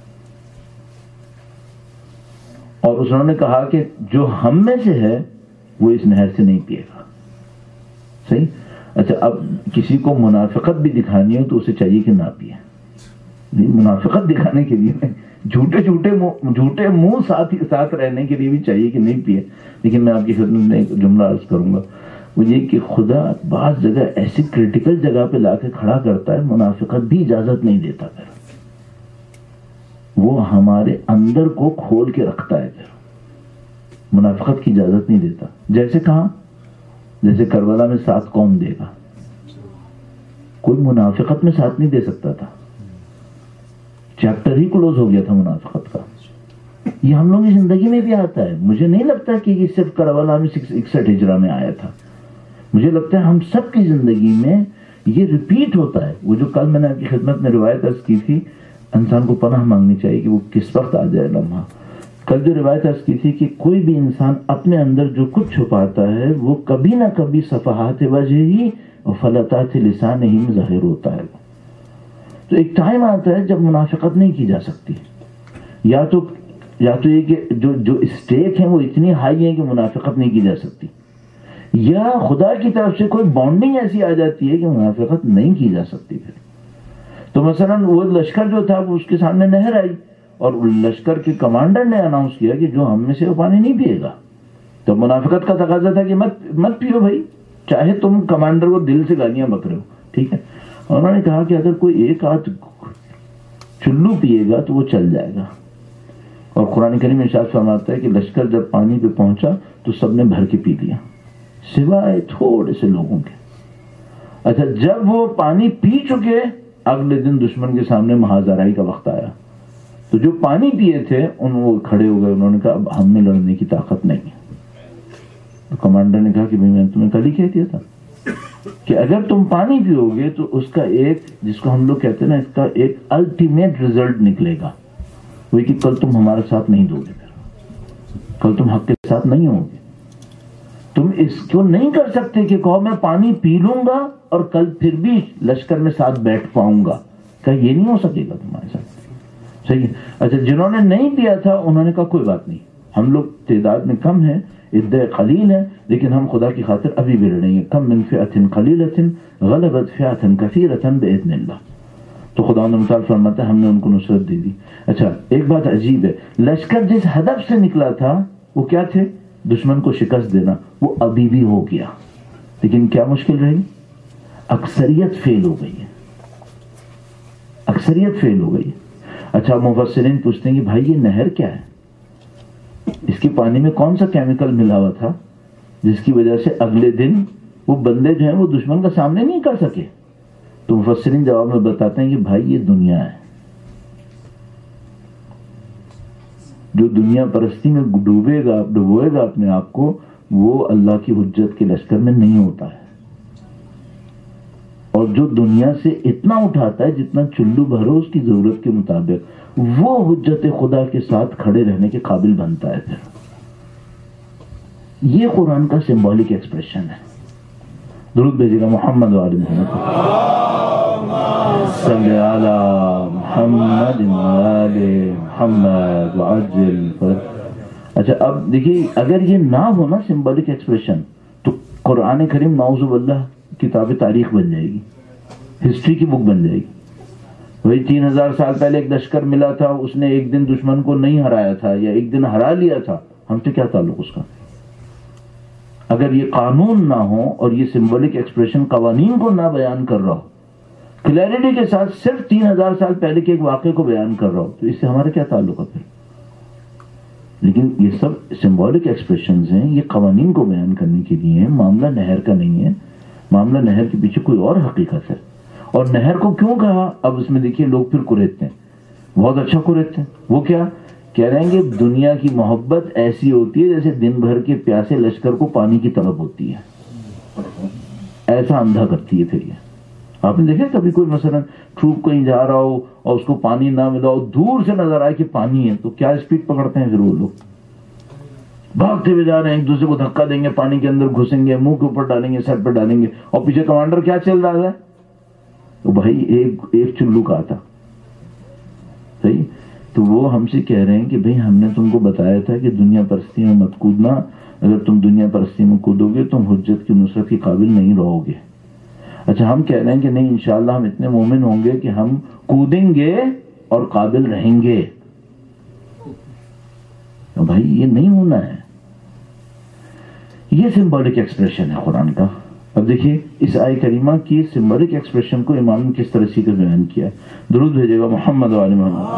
اور انہوں نے کہا کہ جو ہم میں سے ہے وہ اس نہر سے نہیں پیے گا. صحیح. اچھا اب کسی کو منافقت بھی دکھانی ہو تو اسے چاہیے کہ نہ پیے. منافقت دکھانے کے لیے جھوٹے جھوٹے جھوٹے منہ ساتھ ساتھ رہنے کے لیے بھی چاہیے کہ نہیں پیے. لیکن میں آپ کی خدمت میں ایک جملہ عرض کروں گا، وہ یہ کہ خدا بعض جگہ ایسی کریٹیکل جگہ پہ لا کے کھڑا کرتا ہے منافقت بھی اجازت نہیں دیتا، پھر وہ ہمارے اندر کو کھول کے رکھتا ہے، پھر منافقت کی اجازت نہیں دیتا. جیسے کہاں؟ جیسے کربلا میں ساتھ کون دے گا؟ کوئی منافقت میں ساتھ نہیں دے سکتا تھا، چیپٹر ہی کلوز ہو گیا تھا منافقت کا. یہ ہم لوگوں کی زندگی میں بھی آتا ہے. مجھے نہیں لگتا کہ یہ صرف کربلا میں اکسٹھ ہجرہ میں آیا تھا، مجھے لگتا ہے ہم سب کی زندگی میں یہ ریپیٹ ہوتا ہے. وہ جو کل میں نے آپ کی خدمت میں روایت عرض کی تھی، انسان کو پناہ مانگنی چاہیے کہ وہ کس وقت آ جائے لمحہ. کل جو روایت عرض کی تھی کہ کوئی بھی انسان اپنے اندر جو کچھ چھپاتا ہے وہ کبھی نہ کبھی صفحات وجہ ہی اور فلتات لسان ہی میں ظاہر ہوتا ہے. تو ایک ٹائم آتا ہے جب منافقت نہیں کی جا سکتی. یا تو یا تو یہ کہ جو جو اسٹیک ہیں وہ اتنی ہائی ہیں کہ منافقت نہیں کی جا سکتی، یا خدا کی طرف سے کوئی بانڈنگ ایسی آ جاتی ہے کہ منافقت نہیں کی جا سکتی. پھر تو مثلا وہ لشکر جو تھا وہ اس کے سامنے نہر آئی اور لشکر کے کمانڈر نے اناؤنس کیا کہ جو ہم میں سے وہ پانی نہیں پیے گا. تو منافقت کا تقاضا تھا کہ مت مت پیو بھائی، چاہے تم کمانڈر کو دل سے گالیاں بک رہے ہو، ٹھیک ہے. انہوں نے کہا کہ اگر کوئی ایک آدھ چلو پیے گا تو وہ چل جائے گا. اور قرآن کریم میں ارشاد فرماتا ہے کہ لشکر جب پانی پہ پہنچا تو سب نے بھر کے پی لیا سوائے تھوڑے سے لوگوں کے. اچھا جب وہ پانی پی چکے اگلے دن دشمن کے سامنے محاذرائی کا وقت آیا تو جو پانی پیے تھے ان وہ کھڑے ہو گئے. انہوں نے کہا اب ہم میں لڑنے کی طاقت نہیں ہے. تو کمانڈر نے کہا کہ میں نے تمہیں کل ہی کہہ دیا تھا کہ اگر تم پانی پیو گے تو اس کا ایک، جس کو ہم لوگ کہتے ہیں نا، اس کا ایک الٹیمیٹ ریزلٹ نکلے گا، وہی کہ کل تم ہمارے ساتھ نہیں دو گے، پھر کل تم حق کے ساتھ نہیں ہوگے. تم اس کو نہیں کر سکتے کہ کہو میں پانی پی لوں گا اور کل پھر بھی لشکر میں ساتھ بیٹھ پاؤں گا. کہ یہ نہیں ہو سکے گا تمہارے ساتھ. صحیح ہے. اچھا جنہوں نے نہیں پیا تھا انہوں نے کہا کوئی بات نہیں، ہم لوگ تعداد میں کم ہیں، عدہ قلیل ہے، لیکن ہم خدا کی خاطر ابھی بھی لڑیں گے. کم من فئۃ قلیلۃ غلبت فئۃ کثیرۃ باذن اللہ. تو خدا نے مطالب فرماتا ہے ہم نے ان کو نصرت دے دی. اچھا ایک بات عجیب ہے، لشکر جس ہدف سے نکلا تھا وہ کیا تھے؟ دشمن کو شکست دینا. وہ ابھی بھی ہو گیا، لیکن کیا مشکل رہی؟ اکثریت فیل ہو گئی ہے، اکثریت فیل ہو گئی ہے. اچھا مفسرین پوچھتے ہیں کہ بھائی یہ نہر کیا ہے؟ اس کے پانی میں کون سا کیمیکل ملا ہوا تھا جس کی وجہ سے اگلے دن وہ بندے جو ہیں وہ دشمن کا سامنے نہیں کر سکے؟ تو مفسرین جواب میں بتاتے ہیں کہ بھائی یہ دنیا ہے. جو دنیا پرستی میں ڈوبے گا ڈبوئے گا اپنے آپ کو، وہ اللہ کی حجت کے لشکر میں نہیں ہوتا ہے. اور جو دنیا سے اتنا اٹھاتا ہے جتنا چلو بھرو اس کی ضرورت کے مطابق، وہ حجت خدا کے ساتھ کھڑے رہنے کے قابل بنتا ہے. پھر یہ قرآن کا سمبولک ایکسپریشن ہے. درود بھیجیے گا محمد وعلی محمد صلی علی محمد وعلی محمد وعجل فرج. اچھا اب دیکھیے اگر یہ نہ ہونا سمبولک ایکسپریشن تو قرآن کریم نعوذ باللہ کتاب تاریخ بن جائے گی، ہسٹری کی بک بن جائے گی. وہی تین ہزار سال پہلے ایک لشکر ملا تھا، اس نے ایک دن دشمن کو نہیں ہرایا تھا یا ایک دن ہرا لیا تھا، ہم سے کیا تعلق اس کا؟ اگر یہ قانون نہ ہو اور یہ سمبولک ایکسپریشن قوانین کو نہ بیان کر رہا ہو، کلیئرٹی کے ساتھ صرف تین ہزار سال پہلے کے ایک واقعے کو بیان کر رہا ہو، تو اس سے ہمارا کیا تعلق ہے پھر؟ لیکن یہ سب سمبولک ایکسپریشنز ہیں، یہ قوانین کو بیان کرنے کے لیے ہیں. معاملہ نہر کا نہیں ہے، معاملہ نہر کے پیچھے کوئی اور حقیقت ہے. اور نہر کو کیوں کہا؟ اب اس میں دیکھیے لوگ پھر کریتے ہیں، بہت اچھا کریتے ہیں. وہ کیا کہہ رہے ہیں کہ دنیا کی محبت ایسی ہوتی ہے جیسے دن بھر کے پیاسے لشکر کو پانی کی طلب ہوتی ہے، ایسا اندھا کرتی ہے. پھر یہ آپ نے دیکھا کبھی کوئی مثلا ٹروپ کہیں جا رہا ہو اور اس کو پانی نہ ملا ہو، دور سے نظر آئے کہ پانی ہے تو کیا اسپیڈ پکڑتے ہیں؟ پھر وہ لوگ بھاگتے ہوئے جا رہے ہیں، ایک دوسرے کو دھکا دیں گے، پانی کے اندر گھسیں گے، منہ کے اوپر ڈالیں گے، سر پہ ڈالیں گے، اور پیچھے کمانڈر کیا چل رہا ہے؟ تو بھائی ایک ایک چلو کا تھا. صحیح. تو وہ ہم سے کہہ رہے ہیں کہ بھئی ہم نے تم کو بتایا تھا کہ دنیا پرستی میں مت کودنا، اگر تم دنیا پرستی میں کودو گے تم حجت کی نصرت کے قابل نہیں رہو گے. اچھا ہم کہہ رہے ہیں کہ نہیں، انشاءاللہ ہم اتنے مومن ہوں گے کہ ہم کودیں گے اور قابل رہیں گے. بھائی یہ نہیں ہونا ہے. یہ سمبولک ایکسپریشن ہے قرآن کا. اب دیکھیے اس آیہ کریمہ کی سمبولک ایکسپریشن کو امام نے کس طرح سیکھ بیان کیا ہے. درود بھیجے گا محمد وعلی محمد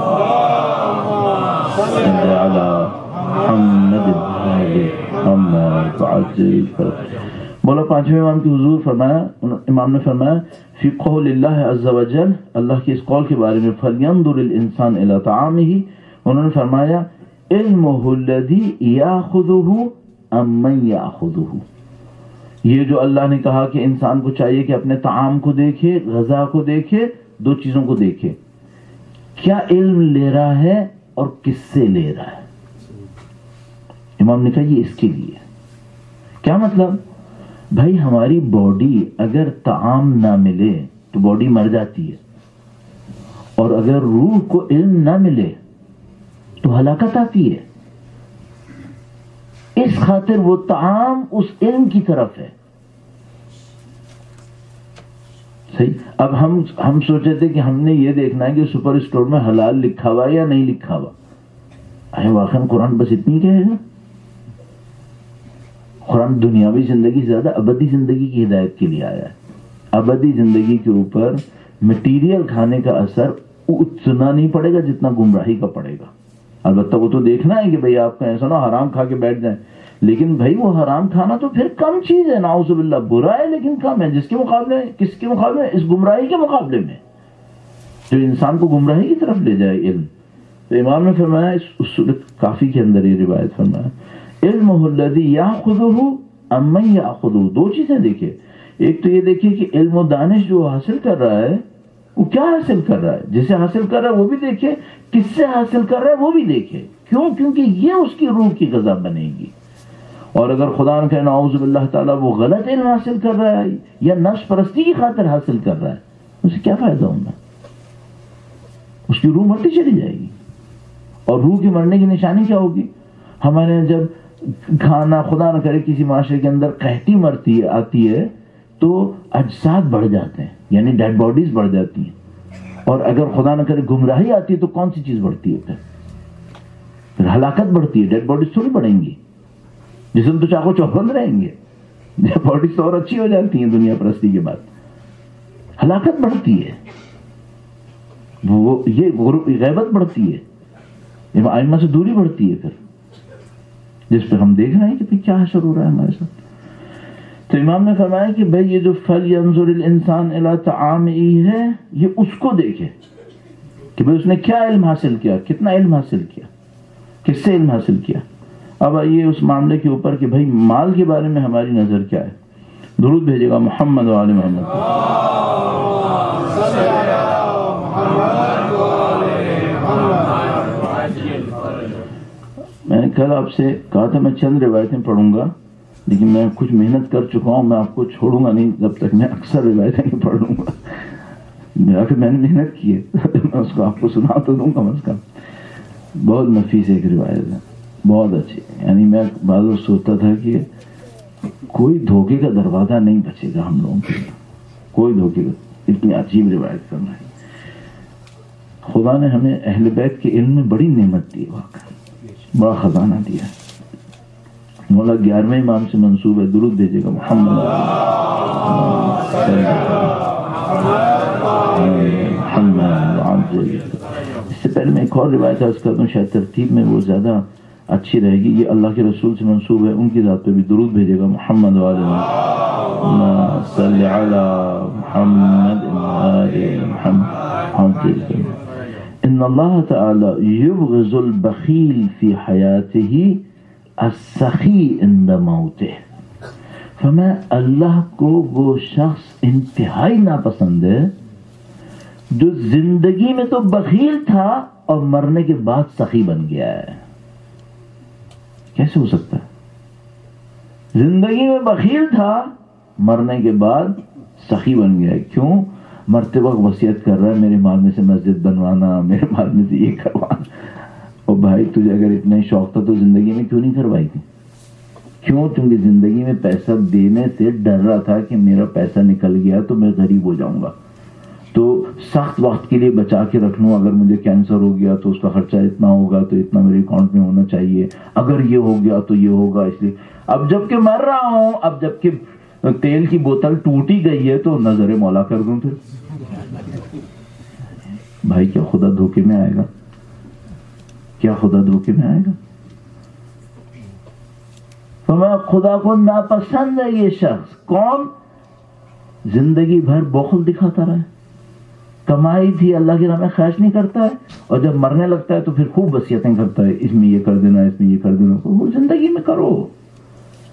صلی علی محمد وعلی محمد وعجل فرج. بولا پانچویں امام کی حضور فرمایا، امام نے فرمایا فی قول اللہ عز وجل، اللہ کی اس قول کے بارے میں، فَلْيَنْظُرِ الْإِنسَانِ إِلَىٰ طَعَامِهِ، انہوں نے فرمایا علمہ الذی یاخذہ ام من یاخذہ، یہ جو اللہ نے کہا کہ انسان کو چاہیے کہ اپنے طعام کو دیکھے، غذا کو دیکھے، دو چیزوں کو دیکھے، کیا علم لے رہا ہے اور کس سے لے رہا ہے۔ امام نے کہا یہ اس کے لیے۔ کیا مطلب؟ بھائی ہماری باڈی اگر طعام نہ ملے تو باڈی مر جاتی ہے، اور اگر روح کو علم نہ ملے تو ہلاکت آتی ہے۔ اس خاطر وہ طعام اس علم کی طرف ہے۔ صحیح۔ اب ہم ہم سوچے تھے کہ ہم نے یہ دیکھنا ہے کہ سپر اسٹور میں حلال لکھا ہوا یا نہیں لکھا ہوا۔ ارے واقعا قرآن بس اتنی کہے گا؟ قرآن دنیاوی زندگی سے زیادہ ابدی زندگی کی ہدایت کے لیے آیا ہے۔ ابدی زندگی کے اوپر مٹیریل کھانے کا اثر اتنا نہیں پڑے گا جتنا گمراہی کا پڑے گا۔ البتہ وہ تو دیکھنا ہے کہ بھئی آپ کا ایسا نہ حرام کھا کے بیٹھ جائیں، لیکن بھائی وہ حرام کھانا تو پھر کم چیز ہے، نعوذ باللہ، برا ہے لیکن کم ہے، جس کے مقابلے کس کے مقابلے میں؟ اس گمراہی کے مقابلے میں جو انسان کو گمراہی کی طرف لے جائے علم۔ تو امام نے فرمایا اس اصول کافی کے اندر یہ روایت فرمایا، علمہ الذی یاخذہ امن یاخذہ۔ دو چیزیں دیکھیں، ایک تو یہ دیکھیں کہ علم و دانش جو حاصل کر رہا ہے وہ کیا حاصل کر رہا ہے، جسے حاصل کر رہا ہے وہ بھی دیکھے، کس سے حاصل کر رہا ہے وہ بھی دیکھے۔ کیوں؟ کیونکہ یہ اس کی روح کی غذا بنے گی۔ اور اگر خدا نہ کرے نعوذ باللہ تعالیٰ وہ غلط علم حاصل کر رہا ہے یا نفس پرستی کی خاطر حاصل کر رہا ہے، اسے کیا فائدہ ہوگا؟ اس کی روح مرتی چلی جائے گی۔ اور روح کی مرنے کی نشانی کیا ہوگی؟ ہمارے یہاں جب کھانا خدا نہ کرے کسی معاشرے کے اندر قحطی مرتی ہے آتی ہے تو اجساد بڑھ جاتے ہیں، یعنی ڈیڈ باڈیز بڑھ جاتی ہیں۔ اور اگر خدا نہ کرے گمراہی آتی ہے تو کون سی چیز بڑھتی ہے؟ پھر پھر ہلاکت بڑھتی ہے، ڈیڈ باڈیز تھوڑی بڑھیں گی، جسم تو چاقو چوبند رہیں گے، ڈیڈ باڈیز تو اور اچھی ہو جاتی ہیں دنیا پرستی کے بعد۔ ہلاکت بڑھتی ہے، وہ یہ غیبت بڑھتی ہے، ائمہ سے دوری بڑھتی ہے، پھر جس پہ ہم دیکھ رہے ہیں کہ کیا حشر ہو رہا ہے ہمارے ساتھ۔ تو امام نے فرمایا کہ بھئی یہ جو فَلْيَنْظُرِ الْإِنسَانِ إِلَىٰ طَعَامِهِ ہے، یہ اس کو دیکھے کہ بھئی اس نے کیا علم حاصل کیا، کتنا علم حاصل کیا، کس سے علم حاصل کیا۔ اب آئیے اس معاملے کے اوپر کہ بھئی مال کے بارے میں ہماری نظر کیا ہے۔ درود بھیجے گا محمد و آل محمد۔ میں نے کل آپ سے کہا تھا میں چند روایتیں پڑھوں گا، لیکن میں کچھ محنت کر چکا ہوں، میں آپ کو چھوڑوں گا نہیں جب تک میں اکثر روایتیں نہیں پڑھ لوں گا۔ میرا کہ میں نے محنت کی ہے میں اس کو آپ کو سنا تو دوں کم از کم۔ بہت نفیس ایک روایت ہے، بہت اچھی۔ یعنی میں بعض وقت سوچتا تھا کہ کوئی دھوکے کا دروازہ نہیں بچے گا ہم لوگوں کے، کوئی دھوکے کا۔ اتنی عجیب روایت کرنا ہے۔ خدا نے ہمیں اہل بیت کے علم میں بڑی نعمت دی، واقعا بڑا خزانہ دیا ہے۔ مولا گیارہویں امام سے منسوب ہے، درود بھیجے گا محمد محمد۔ اس سے پہلے میں ایک اور روایت عرض کرتا ہوں، شاید ترتیب میں وہ زیادہ اچھی رہے گی۔ یہ اللہ کے رسول سے منسوب ہے، ان کی ذات پہ بھی درود بھیجے گا محمد وعلی محمد صلی علی محمد محمد۔ ان اللہ تعالی یبغض البخیل فی حیاتہ السخی عند موتہ۔ فرمایا اللہ کو وہ شخص انتہائی ناپسند ہے جو زندگی میں تو بخیل تھا اور مرنے کے بعد سخی بن گیا ہے۔ کیسے ہو سکتا ہے؟ زندگی میں بخیل تھا، مرنے کے بعد سخی بن گیا ہے۔ کیوں؟ مرتے وقت وصیت کر رہا ہے میرے مال میں سے مسجد بنوانا، میرے مال میں سے یہ کروانا۔ اور بھائی تجھے اگر اتنا ہی شوق تھا تو زندگی میں کیوں نہیں کروائی تھی؟ کیوں؟ کیونکہ زندگی میں پیسہ دینے سے ڈر رہا تھا کہ میرا پیسہ نکل گیا تو میں غریب ہو جاؤں گا، تو سخت وقت کے لیے بچا کے رکھ لوں، اگر مجھے کینسر ہو گیا تو اس کا خرچہ اتنا ہوگا تو اتنا میرے اکاؤنٹ میں ہونا چاہیے، اگر یہ ہو گیا تو یہ ہوگا، اس لیے اب جب کہ مر رہا ہوں، اب جب کہ تیل کی بوتل ٹوٹی گئی ہے تو نظر مولا کر دوں۔ پھر بھائی کیا خدا دھوکے میں آئے گا؟ کیا خدا دھوکے میں آئے گا؟ فرمایا خدا کو ناپسند ہے یہ شخص۔ کون؟ زندگی بھر بخل دکھاتا رہے، کمائی تھی اللہ کی راہ میں خرچ نہیں کرتا ہے، اور جب مرنے لگتا ہے تو پھر خوب وصیتیں کرتا ہے، اس میں یہ کر دینا، اس میں یہ کر دینا۔ وہ زندگی میں کرو،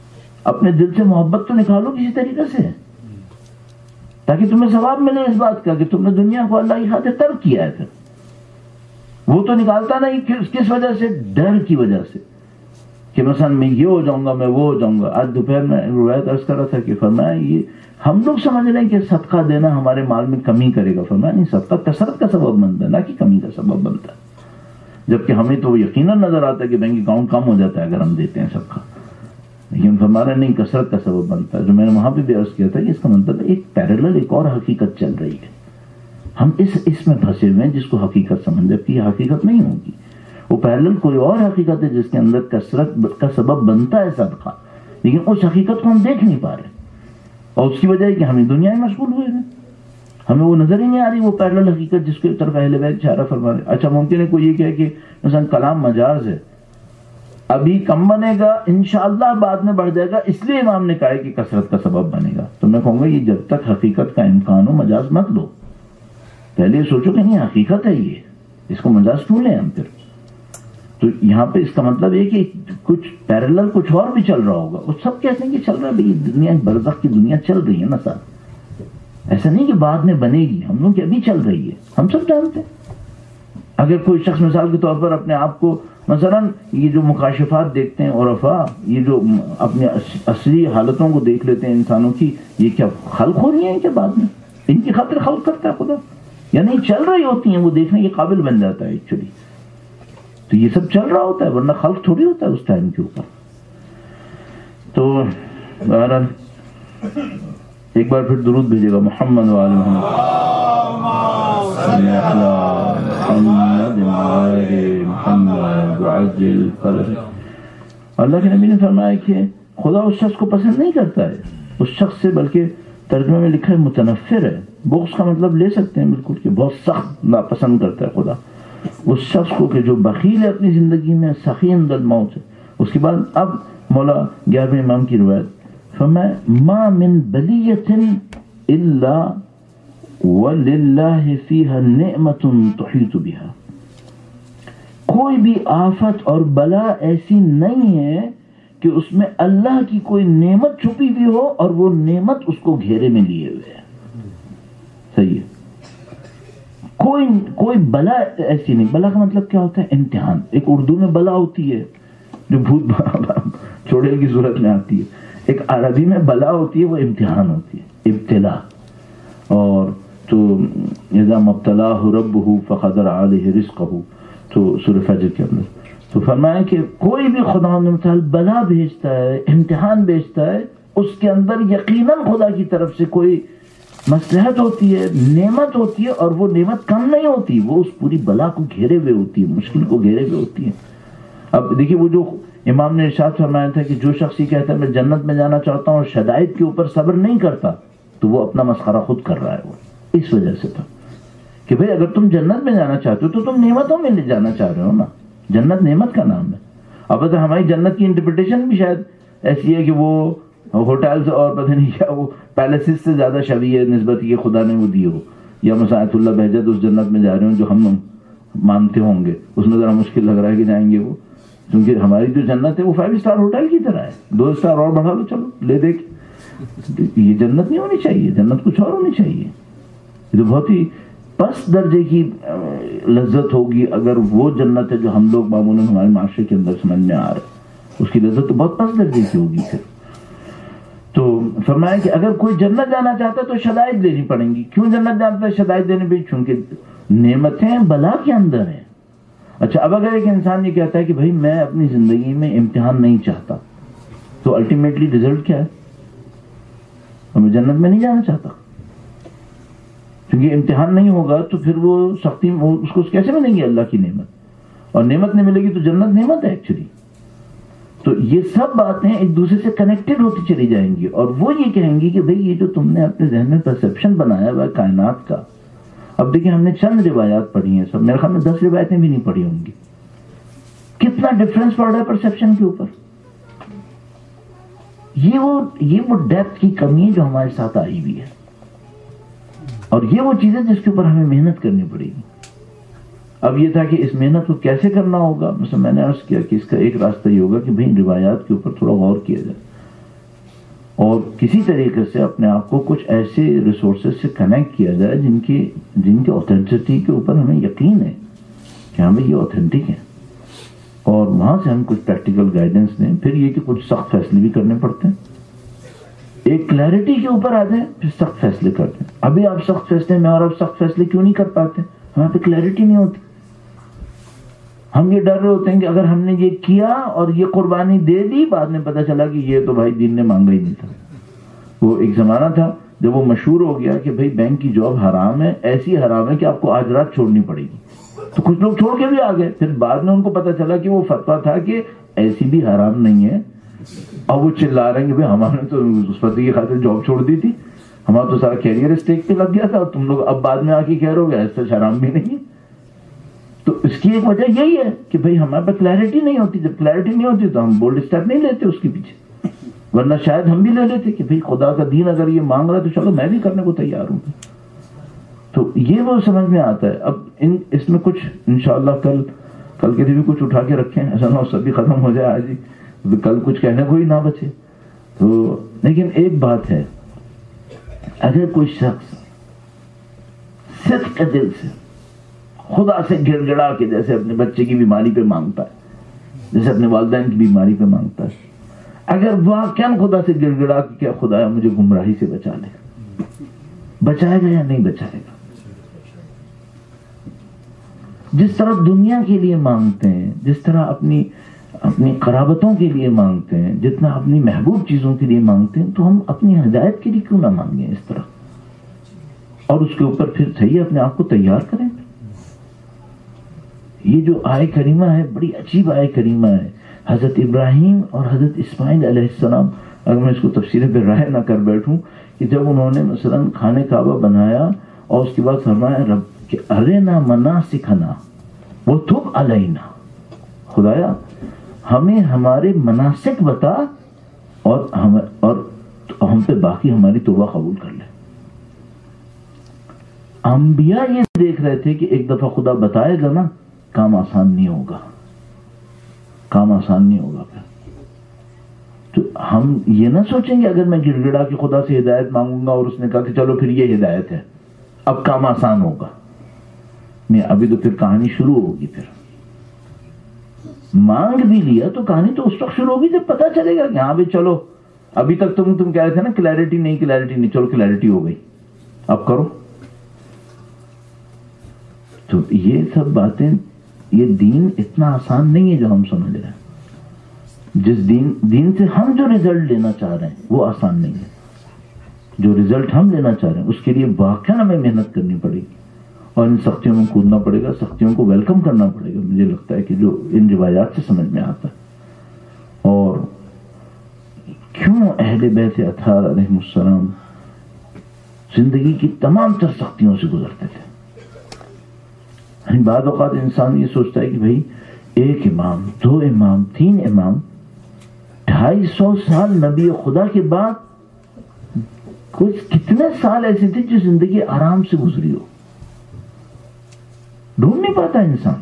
اپنے دل سے محبت تو نکالو کسی طریقے سے، تاکہ تمہیں ثواب ملے اس بات کا کہ تم نے دنیا کو اللہ کی خاطر ترک کیا ہے۔ پھر وہ تو نکالتا نہیں، کس وجہ سے؟ ڈر کی وجہ سے، کہ مثلا میں یہ ہو جاؤں گا، میں وہ ہو جاؤں گا۔ آج دوپہر میں روایت عرض کر رہا تھا کہ فرمایا یہ ہم لوگ سمجھ رہے ہیں کہ صدقہ دینا ہمارے مال میں کمی کرے گا، فرمایا نہیں، صدقہ کثرت کا سبب بنتا ہے، نہ کہ کمی کا سبب بنتا ہے۔ جبکہ ہمیں تو یقیناً نظر آتا ہے کہ بینک اکاؤنٹ کم ہو جاتا ہے اگر ہم دیتے ہیں صدقہ، لیکن ہمارا نہیں، کثرت کا سبب بنتا ہے۔ جو میں نے وہاں پہ بھی عرض کیا تھا کہ اس کا مطلب ایک پیرالل ایک اور حقیقت چل رہی ہے، ہم اس اس میں پھنسے ہوئے ہیں جس کو حقیقت سمجھ، جبکہ یہ حقیقت نہیں ہوگی، وہ پیرالل کوئی اور حقیقت ہے جس کے اندر کثرت کا سبب بنتا ہے صدقہ، لیکن اس حقیقت کو ہم دیکھ نہیں پا رہے، اور اس کی وجہ ہے کہ ہمیں دنیا میں مشغول ہوئے ہیں، ہمیں وہ نظر ہی نہیں آ رہی وہ پیرالل حقیقت جس کے طرف اہل بیت اشارہ فرما رہے۔ اچھا ممکن ہے کوئی یہ کہے کہ مثلا کلام مجاز ہے، ابھی کم بنے گا، انشاءاللہ بعد میں بڑھ جائے گا، اس لیے امام نے کہا ہے کہ کثرت کا سبب بنے گا۔ تو میں کہوں گا یہ جب تک حقیقت کا امکان ہو مجاز مت لو، پہلے سوچو کہ نہیں حقیقت ہے یہ، اس کو مجاز کیوں لیں ہم پھر؟ تو یہاں پہ اس کا مطلب یہ کہ کچھ پیرالل کچھ اور بھی چل رہا ہوگا، وہ سب کہتے ہیں کہ چل رہا ہے بھائی، دنیا برزخ کی دنیا چل رہی ہے نا ساتھ، ایسا نہیں کہ بعد میں بنے گی، ہم لوگ کی ابھی چل رہی ہے، ہم سب جانتے ہیں۔ اگر کوئی شخص مثال کے طور پر اپنے آپ کو مثلا یہ جو مکاشفات دیکھتے ہیں عرفاء، یہ جو اپنے اصلی حالتوں کو دیکھ لیتے ہیں انسانوں کی، یہ کیا خلق ہو رہی ہیں کیا بعد میں؟ ان کی خاطر خلق کرتا ہے خدا، یا نہیں چل رہی ہوتی ہیں، وہ دیکھنے کے قابل بن جاتا ہے ایکچولی، تو یہ سب چل رہا ہوتا ہے، ورنہ خلق تھوڑی ہوتا ہے اس ٹائم کے اوپر۔ تو بہرحال ایک بار پھر درود بھیجے گا محمد و آل محمد، اللہ کے نبی نے فرمایا کہ خدا اس شخص کو پسند نہیں کرتا ہے، اس شخص سے، بلکہ ترجمے میں لکھا ہے متنفر ہے، بغض کا مطلب لے سکتے ہیں بالکل کہ بہت سخت ناپسند کرتا ہے خدا اس شخص کو کہ جو بخیل ہے اپنی زندگی میں، سخی عند الموت ہے۔ اس کے بعد اب مولا گیارہویں امام کی روایت فرمائے ما من بلیۃ الا وللہ فیہا نعمت تحیط بہا، کوئی بھی آفت اور بلا ایسی نہیں ہے کہ اس میں اللہ کی کوئی نعمت چھپی ہوئی ہو اور وہ نعمت اس کو گھیرے میں لیے ہوئے ہے۔ صحیح ہے، کوئی کوئی بلا ایسی نہیں۔ بلا کا مطلب کیا ہوتا ہے؟ امتحان۔ ایک اردو میں بلا ہوتی ہے جو بھوت چھوڑے کی صورت میں آتی ہے، ایک عربی میں بلا ہوتی ہے، وہ امتحان ہوتی ہے، ابتلا۔ اور تو اذا مبتلاہ ربہ فقدر علیہ رزقہ، تو سورہ فجر کے اندر تو فرمایا کہ کوئی بھی خدا نے مثال بلا بھیجتا ہے، امتحان بھیجتا ہے، اس کے اندر یقیناً خدا کی طرف سے کوئی مصلحت ہوتی ہے، نعمت ہوتی ہے، اور وہ نعمت کم نہیں ہوتی، وہ اس پوری بلا کو گھیرے ہوئے ہوتی ہے، مشکل کو گھیرے ہوئے ہوتی ہے۔ اب دیکھیے وہ جو امام نے ارشاد فرمایا تھا کہ جو شخص یہ کہتا ہے میں جنت میں جانا چاہتا ہوں اور شدائد کے اوپر صبر نہیں کرتا، تو وہ اپنا مسخرہ خود کر رہا ہے۔ وہ اس وجہ سے تھا کہ بھئی اگر تم جنت میں جانا چاہتے ہو تو تم نعمتوں میں جانا چاہ رہے ہو نا، جنت نعمت کا نام ہے۔ اب اگر ہماری جنت کی انٹرپریٹیشن بھی شاید ایسی ہے کہ وہ ہوٹلز اور پتہ نہیں کیا وہ پیلسز سے زیادہ شبیہ نسبت یہ خدا نے وہ دی ہو، یا مساعد اللہ بہجت اس جنت میں جا رہے ہوں جو ہم مانتے ہوں گے، اس میں ذرا مشکل لگ رہا ہے کہ جائیں گے وہ، کیونکہ ہماری جو جنت ہے وہ فائیو اسٹار ہوٹل کی طرح ہے، دو اسٹار اور بڑھا لو چلو لے دے کے۔ یہ جنت نہیں ہونی چاہیے، جنت کچھ اور ہونی چاہیے۔ یہ تو بہت ہی پس درجے کی لذت ہوگی اگر وہ جنت ہے جو ہم لوگ معمولاً ہمارے معاشرے کے اندر سمجھ میں آ رہا ہے، اس کی لذت تو بہت پس درجے کی ہوگی پھر۔ تو فرمایا کہ اگر کوئی جنت جانا چاہتا ہے تو شدائد لینی پڑیں گی۔ کیوں جنت جانتا ہے شدائد دینے پہ؟ چونکہ نعمتیں بلا کے اندر ہیں۔ اچھا اب اگر ایک انسان یہ کہتا ہے کہ بھائی میں اپنی زندگی میں امتحان نہیں چاہتا، تو الٹیمیٹلی رزلٹ کیا ہے؟ میں جنت میں نہیں جانا چاہتا، کیونکہ امتحان نہیں ہوگا تو پھر وہ سختی اس کو کیسے ملے گی اللہ کی نعمت، اور نعمت نہیں ملے گی تو جنت نعمت ہے ایکچولی۔ تو یہ سب باتیں ایک دوسرے سے کنیکٹڈ ہوتی چلی جائیں گی، اور وہ یہ کہیں گی کہ بھئی یہ جو تم نے اپنے ذہن میں پرسیپشن بنایا ہوا ہے کائنات کا۔ اب دیکھیں ہم نے چند روایات پڑھی ہیں، سب میرے خیال میں دس روایتیں بھی نہیں پڑھی ہوں گی، کتنا ڈفرینس پڑ رہا ہے پرسیپشن کے اوپر۔ یہ وہ یہ وہ ڈیپتھ کی کمی ہے جو ہمارے ساتھ آئی ہوئی ہے، اور یہ وہ چیزیں جس کے اوپر ہمیں محنت کرنی پڑے گی۔ اب یہ تھا کہ اس محنت کو کیسے کرنا ہوگا، مثلا میں نے عرض کیا کہ اس کا ایک راستہ یہ ہوگا کہ بھئی روایات کے اوپر تھوڑا غور کیا جائے، اور کسی طریقے سے اپنے آپ کو کچھ ایسے ریسورسز سے کنیکٹ کیا جائے جن کی جن کی اوتھینٹسٹی کے اوپر ہمیں یقین ہے کہ ہمیں یہ اوتھینٹک ہے، اور وہاں سے ہم کچھ پریکٹیکل گائیڈنس دیں. پھر یہ کہ کچھ سخت فیصلے بھی کرنے پڑتے ہیں. ایک کلیئرٹی کے اوپر آ جائیں پھر سخت فیصلے کرتے ہیں. ابھی آپ سخت فیصلے میں اور اب سخت فیصلے کیوں نہیں کر پاتے؟ ہمیں پہ کلیئرٹی نہیں ہوتی. ہم یہ ڈر رہے ہوتے ہیں کہ اگر ہم نے یہ کیا اور یہ قربانی دے دی، بعد میں پتہ چلا کہ یہ تو بھائی دین نے مانگا ہی نہیں تھا. وہ ایک زمانہ تھا جب وہ مشہور ہو گیا کہ بھائی بینک کی جاب حرام ہے، ایسی حرام ہے کہ آپ کو آج رات چھوڑنی پڑے گی. تو کچھ لوگ چھوڑ کے بھی آ گئے. پھر بعد میں ان کو پتہ چلا کہ وہ فتویٰ تھا کہ ایسی بھی حرام نہیں ہے. اب وہ چلا رہے ہیں کہ بھائی ہمارے تو اس فتوے کی خاطر جاب چھوڑ دی تھی، ہمارا تو سارا کیریئر اسٹیک پہ لگ گیا تھا، اور تم لوگ اب بعد میں آ کے کہہ رہے ہو کہ ایسا حرام بھی نہیں. تو اس کی ایک وجہ یہی ہے کہ بھائی ہمارے پاس کلیئرٹی نہیں ہوتی. جب کلیئرٹی نہیں ہوتی تو ہم بولڈ اسٹیپ نہیں لیتے اس کے پیچھے، ورنہ شاید ہم بھی لے لیتے کہ بھئی خدا کا دین اگر یہ مانگ رہا ہے تو چلو میں بھی کرنے کو تیار ہوں. تو یہ وہ سمجھ میں آتا ہے. اب ان اس میں کچھ انشاءاللہ کل کل کے لیے بھی کچھ اٹھا کے رکھیں، ایسا نہ ہو سب بھی ختم ہو جائے آج ہی، کل کچھ کہنے کو ہی نہ بچے. تو لیکن ایک بات ہے، اگر کوئی شخص صدق کے دل سے خدا سے گڑ گڑا کے جیسے اپنے بچے کی بیماری پہ مانگتا ہے، جیسے اپنے والدین کی بیماری پہ مانگتا ہے، اگر واقعاً خدا سے گڑ گڑا کے کیا خدایا مجھے گمراہی سے بچا لے، بچائے گا یا نہیں بچائے گا؟ جس طرح دنیا کے لیے مانگتے ہیں، جس طرح اپنی اپنی قرابتوں کے لیے مانگتے ہیں، جتنا اپنی محبوب چیزوں کے لیے مانگتے ہیں، تو ہم اپنی ہدایت کے لیے کیوں نہ مانگیں اس طرح، اور اس کے اوپر پھر صحیح اپنے آپ کو تیار کریں. یہ جو آیہ کریمہ ہے بڑی عجیب آیہ کریمہ ہے. حضرت ابراہیم اور حضرت اسماعیل علیہ السلام، اگر میں اس کو تفسیر پہ راہ نہ کر بیٹھوں، کہ جب انہوں نے مثلا خانہ کعبہ بنایا اور اس کے بعد فرمایا رب کہ ارنا مناسکنا وتب علینا، خدایا ہمیں ہمارے مناسک بتا اور ہم اور ہم پہ باقی ہماری توبہ قبول کر لے. انبیاء یہ دیکھ رہے تھے کہ ایک دفعہ خدا بتائے گا نا، کام آسان نہیں ہوگا، کام آسان نہیں ہوگا. پھر تو ہم یہ نہ سوچیں گے اگر میں گڑ گڑا کے خدا سے ہدایت مانگوں گا اور اس نے کہا کہ چلو پھر یہ ہدایت ہے اب کام آسان ہوگا. نہیں، ابھی تو پھر کہانی شروع ہوگی. پھر مانگ بھی لیا تو کہانی تو اس وقت شروع ہوگی جب پتا چلے گا کہ ہاں بھائی چلو ابھی تک تم تم کہہ رہے تھے نا کلیئرٹی نہیں کلیئرٹی نہیں، چلو کلیئرٹی ہو گئی اب کرو. تو یہ سب باتیں، یہ دین اتنا آسان نہیں ہے جو ہم سمجھ رہے ہیں. جس دین دین سے ہم جو رزلٹ لینا چاہ رہے ہیں وہ آسان نہیں ہے. جو رزلٹ ہم لینا چاہ رہے ہیں اس کے لیے واقعاً ہمیں محنت کرنی پڑے گی اور ان سختیوں میں کودنا پڑے گا، سختیوں کو ویلکم کرنا پڑے گا. مجھے لگتا ہے کہ جو ان روایات سے سمجھ میں آتا ہے. اور کیوں اہل بیت اطہار علیہ السلام زندگی کی تمام تر سختیوں سے گزرتے تھے. بعض اوقات انسان یہ سوچتا ہے کہ بھئی ایک امام، دو امام، تین امام، ڈھائی سو سال نبی خدا کے بعد کچھ کتنے سال ایسے تھے جو زندگی آرام سے گزری ہو. ڈھونڈ نہیں پاتا انسان.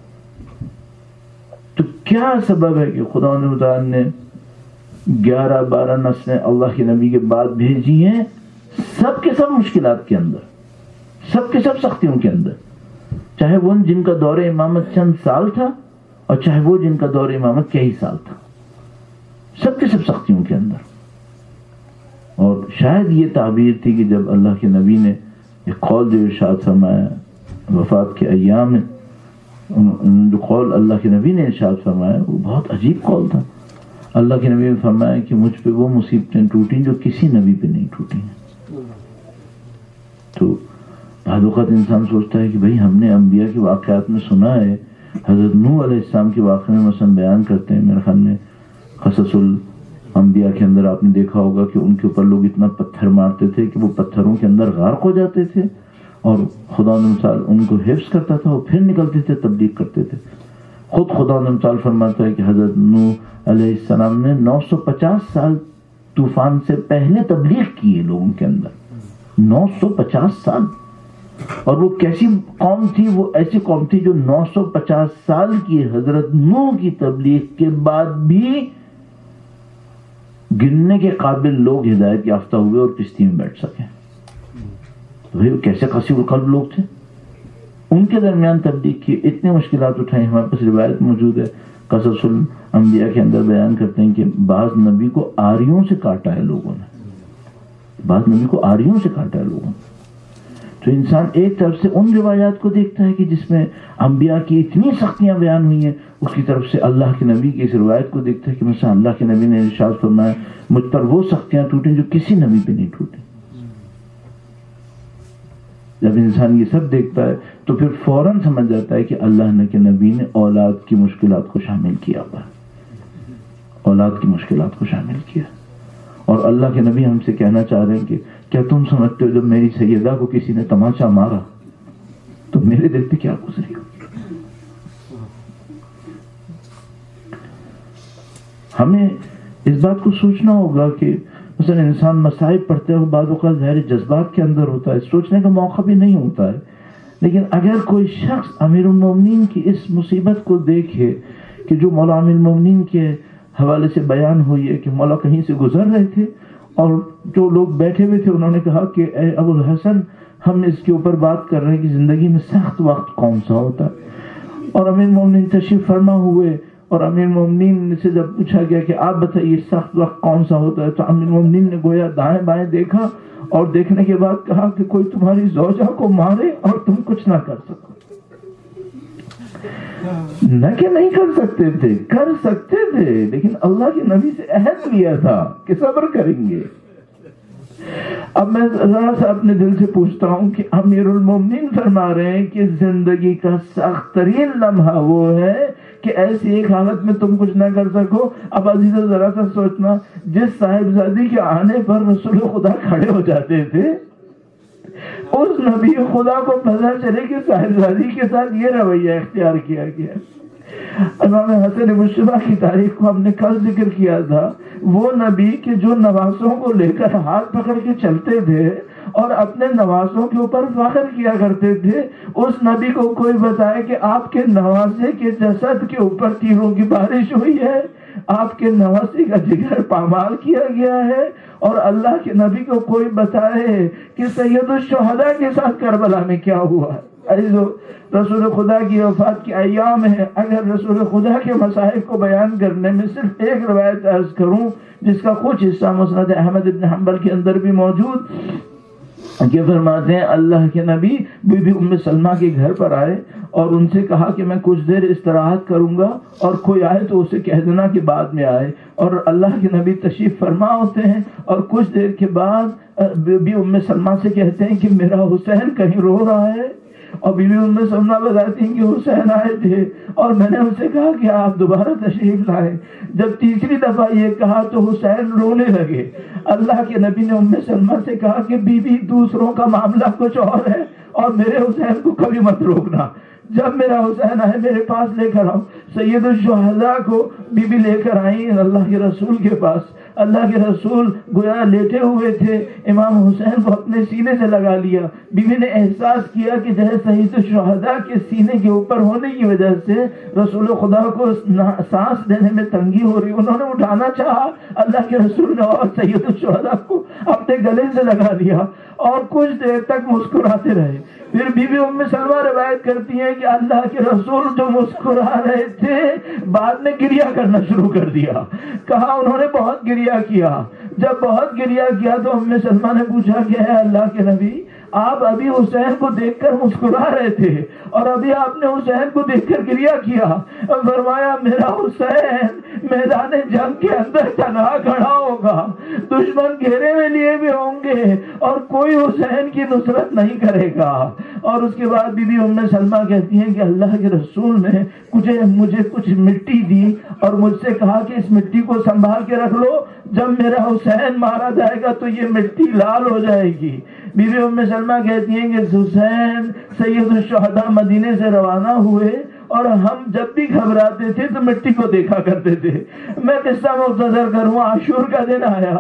تو کیا سبب ہے کہ خدا متعال نے گیارہ بارہ نسلیں اللہ کے نبی کے بعد بھیجی ہیں، سب کے سب مشکلات کے اندر، سب کے سب سختیوں کے اندر، چاہے وہ جن کا دور امامت چند سال تھا اور چاہے وہ جن کا دور امامت کئی سال تھا، سب کے سب سختیوں کے اندر. اور شاید یہ تعبیر تھی کہ جب اللہ کے نبی نے ایک قول جو ارشاد فرمایا وفات کے ایام میں، جو قول اللہ کے نبی نے ارشاد فرمایا وہ بہت عجیب قول تھا. اللہ کے نبی نے فرمایا کہ مجھ پہ وہ مصیبتیں ٹوٹیں جو کسی نبی پہ نہیں ٹوٹی ہیں. تو بعض اوقات انسان سوچتا ہے کہ بھئی ہم نے انبیاء کے واقعات میں سنا ہے، حضرت نوح علیہ السلام کے واقعے میں مثلا بیان کرتے ہیں، میرے خیال میں قصص الانبیاء کے اندر آپ نے دیکھا ہوگا کہ ان کے اوپر لوگ اتنا پتھر مارتے تھے کہ وہ پتھروں کے اندر غرق ہو جاتے تھے اور خدا مثال ان کو حفظ کرتا تھا اور پھر نکلتے تھے تبلیغ کرتے تھے. خود خدا مثال فرماتا ہے کہ حضرت نوح علیہ السلام نے نو سو پچاس سال طوفان سے پہلے تبلیغ کی ہے لوگوں کے اندر. نو سو پچاس سال. اور وہ کیسی قوم تھی؟ وہ ایسی قوم تھی جو نو سو پچاس سال کی حضرت نوح کی تبلیغ کے بعد بھی گننے کے قابل لوگ ہدایت یافتہ ہوئے اور کشتی میں بیٹھ سکے. تو بھائی وہ کیسے قاسیۃ القلب لوگ تھے. ان کے درمیان تبلیغ کی اتنی مشکلات اٹھائیں. ہمارے پاس روایت موجود ہے قصص الانبیاء کے اندر بیان کرتے ہیں کہ بعض نبی کو آریوں سے کاٹا ہے لوگوں نے. بعض نبی کو آریوں سے کاٹا ہے لوگوں نے. تو انسان ایک طرف سے ان روایات کو دیکھتا ہے کہ جس میں انبیاء کی اتنی سختیاں بیان ہوئی ہیں, اس کی طرف سے اللہ کے نبی کی اس روایت کو دیکھتا ہے کہ مثلا اللہ کے نبی نے ارشاد فرمایا مجھ پر وہ سختیاں ٹوٹیں جو کسی نبی پہ نہیں ٹوٹیں. جب انسان یہ سب دیکھتا ہے تو پھر فوراً سمجھ جاتا ہے کہ اللہ نے کے نبی نے اولاد کی مشکلات کو شامل کیا ہوا ہے, اولاد کی مشکلات کو شامل کیا. اور اللہ کے نبی ہم سے کہنا چاہ رہے ہیں کہ کیا تم سمجھتے ہو جب میری سیدہ کو کسی نے تماچا مارا تو میرے دل پہ کیا گزری ہو. ہمیں اس بات کو سوچنا ہوگا کہ مثلا انسان مصائب پڑھتے ہوئے بعض اوقات ظاہر جذبات کے اندر ہوتا ہے, سوچنے کا موقع بھی نہیں ہوتا ہے. لیکن اگر کوئی شخص امیر المومنین کی اس مصیبت کو دیکھے کہ جو مولا امیر المومنین کے حوالے سے بیان ہوئی ہے کہ مولا کہیں سے گزر رہے تھے اور جو لوگ بیٹھے ہوئے تھے انہوں نے کہا کہ اے ابو الحسن ہم اس کے اوپر بات کر رہے ہیں کہ زندگی میں سخت وقت کون سا ہوتا ہے. اور امیر المومنین تشریف فرما ہوئے اور امیر المومنین سے جب پوچھا گیا کہ آپ بتائیے سخت وقت کون سا ہوتا ہے تو امیر المومنین نے گویا دائیں بائیں دیکھا اور دیکھنے کے بعد کہا کہ کوئی تمہاری زوجہ کو مارے اور تم کچھ نہ کر سکو. نہ کہ نہیں کر سکتے تھے, کر سکتے تھے, لیکن اللہ کے نبی سے عہد لیا تھا کہ صبر کریں گے. اب میں ذرا سا اپنے دل سے پوچھتا ہوں کہ امیر المومنین فرما رہے ہیں کہ زندگی کا سخت ترین لمحہ وہ ہے کہ ایسی ایک حالت میں تم کچھ نہ کر سکو. اب عزیزہ ذرا سا سوچنا, جس صاحبزادی کے آنے پر رسول خدا کھڑے ہو جاتے تھے اس نبی خدا کو پتہ چلے کہ صاحبزادی کے ساتھ یہ رویہ اختیار کیا گیا. امام حسن مشتبہ کی تاریخ کو ہم نے کل ذکر کیا تھا. وہ نبی کہ جو نواسوں کو لے کر ہاتھ پکڑ کے چلتے تھے اور اپنے نواسوں کے اوپر فخر کیا کرتے تھے, اس نبی کو کوئی بتائے کہ آپ کے نواسے کے جسد کے اوپر تیروں کی بارش ہوئی ہے, آپ کے نواسے کا جگر پامال کیا گیا ہے. اور اللہ کے نبی کو کوئی بتائے کہ سید الشہداء کے ساتھ کربلا میں کیا ہوا ہے. رسول خدا کی وفات کے ایام ہے. اگر رسول خدا کے مصائب کو بیان کرنے میں صرف ایک روایت عرض کروں جس کا کچھ حصہ مسند احمد بن حنبل کے اندر بھی موجود, کہ فرماتے ہیں اللہ کے نبی بی بی ام سلمہ کے گھر پر آئے اور ان سے کہا کہ میں کچھ دیر استراحت کروں گا اور کوئی آئے تو اسے کہہ دینا کہ بعد میں آئے. اور اللہ کے نبی تشریف فرما ہوتے ہیں اور کچھ دیر کے بعد بی بی ام سلمہ سے کہتے ہیں کہ میرا حسین کہیں رو رہا ہے. اور بی بی ام سلمہ بتاتی ہیں کہ حسین آئے تھے اور میں نے اسے کہا کہ آپ دوبارہ تشریف لائیں. جب تیسری دفعہ یہ کہا تو حسین رونے لگے. اللہ کے نبی نے ام سلمہ سے کہا کہ بی بی دوسروں کا معاملہ کچھ اور ہے اور میرے حسین کو کبھی مت روکنا. جب میرا حسین آئے میرے پاس لے کر آؤ. سید الشہداء کو بی بی لے کر آئی اللہ کے رسول کے پاس. اللہ کے رسول گویا لیٹے ہوئے تھے, امام حسین کو اپنے سینے سے لگا لیا. بیوی نے احساس کیا کہ جیسے سید الشہداء کے سینے کے اوپر ہونے کی وجہ سے رسول خدا کو سانس لینے میں تنگی ہو رہی. انہوں نے اٹھانا چاہا, اللہ کے رسول نے اور سید الشہداء کو اپنے گلے سے لگا لیا اور کچھ دیر تک مسکراتے رہے. پھر بی بی ام سلمہ روایت کرتی ہیں کہ اللہ کے رسول جو مسکرا رہے تھے بعد میں گریہ کرنا شروع کر دیا. کہا انہوں نے بہت گریہ کیا. جب بہت گریہ کیا تو ام سلمہ نے پوچھا کہ ہے اللہ کے نبی آپ ابھی حسین کو دیکھ کر مسکرا رہے تھے اور ابھی آپ نے حسین کو دیکھ کر گریہ کیا. فرمایا میرا حسین میدان جنگ کے اندر تنہا کھڑا ہوگا, دشمن گھیرے میں لیے بھی ہوں گے اور کوئی حسین کی نصرت نہیں کرے گا. اور اس کے بعد بی بی ام سلمہ کہتی ہیں کہ اللہ کے رسول نے کچھ مجھے کچھ مٹی دی اور مجھ سے کہا کہ اس مٹی کو سنبھال کے رکھ لو, جب میرا حسین مارا جائے گا تو یہ مٹی لال ہو جائے گی. بی بی ام سلمہ کہتی ہیں کہ حسین سید الشہداء مدینے سے روانہ ہوئے اور ہم جب بھی گھبراتے تھے تو مٹی کو دیکھا کرتے تھے. میں قصہ مختصر کروں, عاشور کا دن آیا,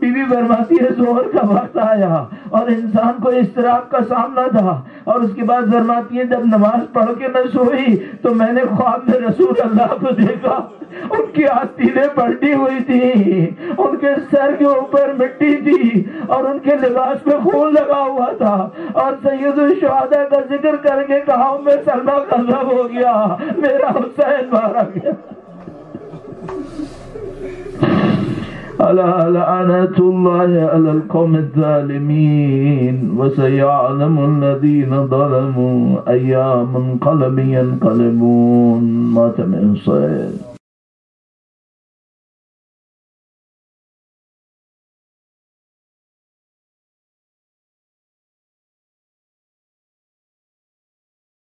بیوی فرماتی ہے ظہر کا وقت آیا اور انسان کو اضطراب کا سامنا تھا، اور اس کے بعد فرماتی ہے جب نماز پڑھ کے میں سوئی تو میں نے خواب میں رسول اللہ کو دیکھا، ان کی آستینیں پلٹی ہوئی تھی، ان کے سر کے اوپر مٹی تھی اور ان کے لباس پہ خون لگا ہوا تھا، اور سید الشہداء کا ذکر کر کے کہا میں سلمہ غضب ہو گیا، میرا حسین مارا گیا۔ ألا لعنة الله على القوم الظالمين وسيعلم الذين ظلموا أيام منقلب ينقلبون. ماتم حسين.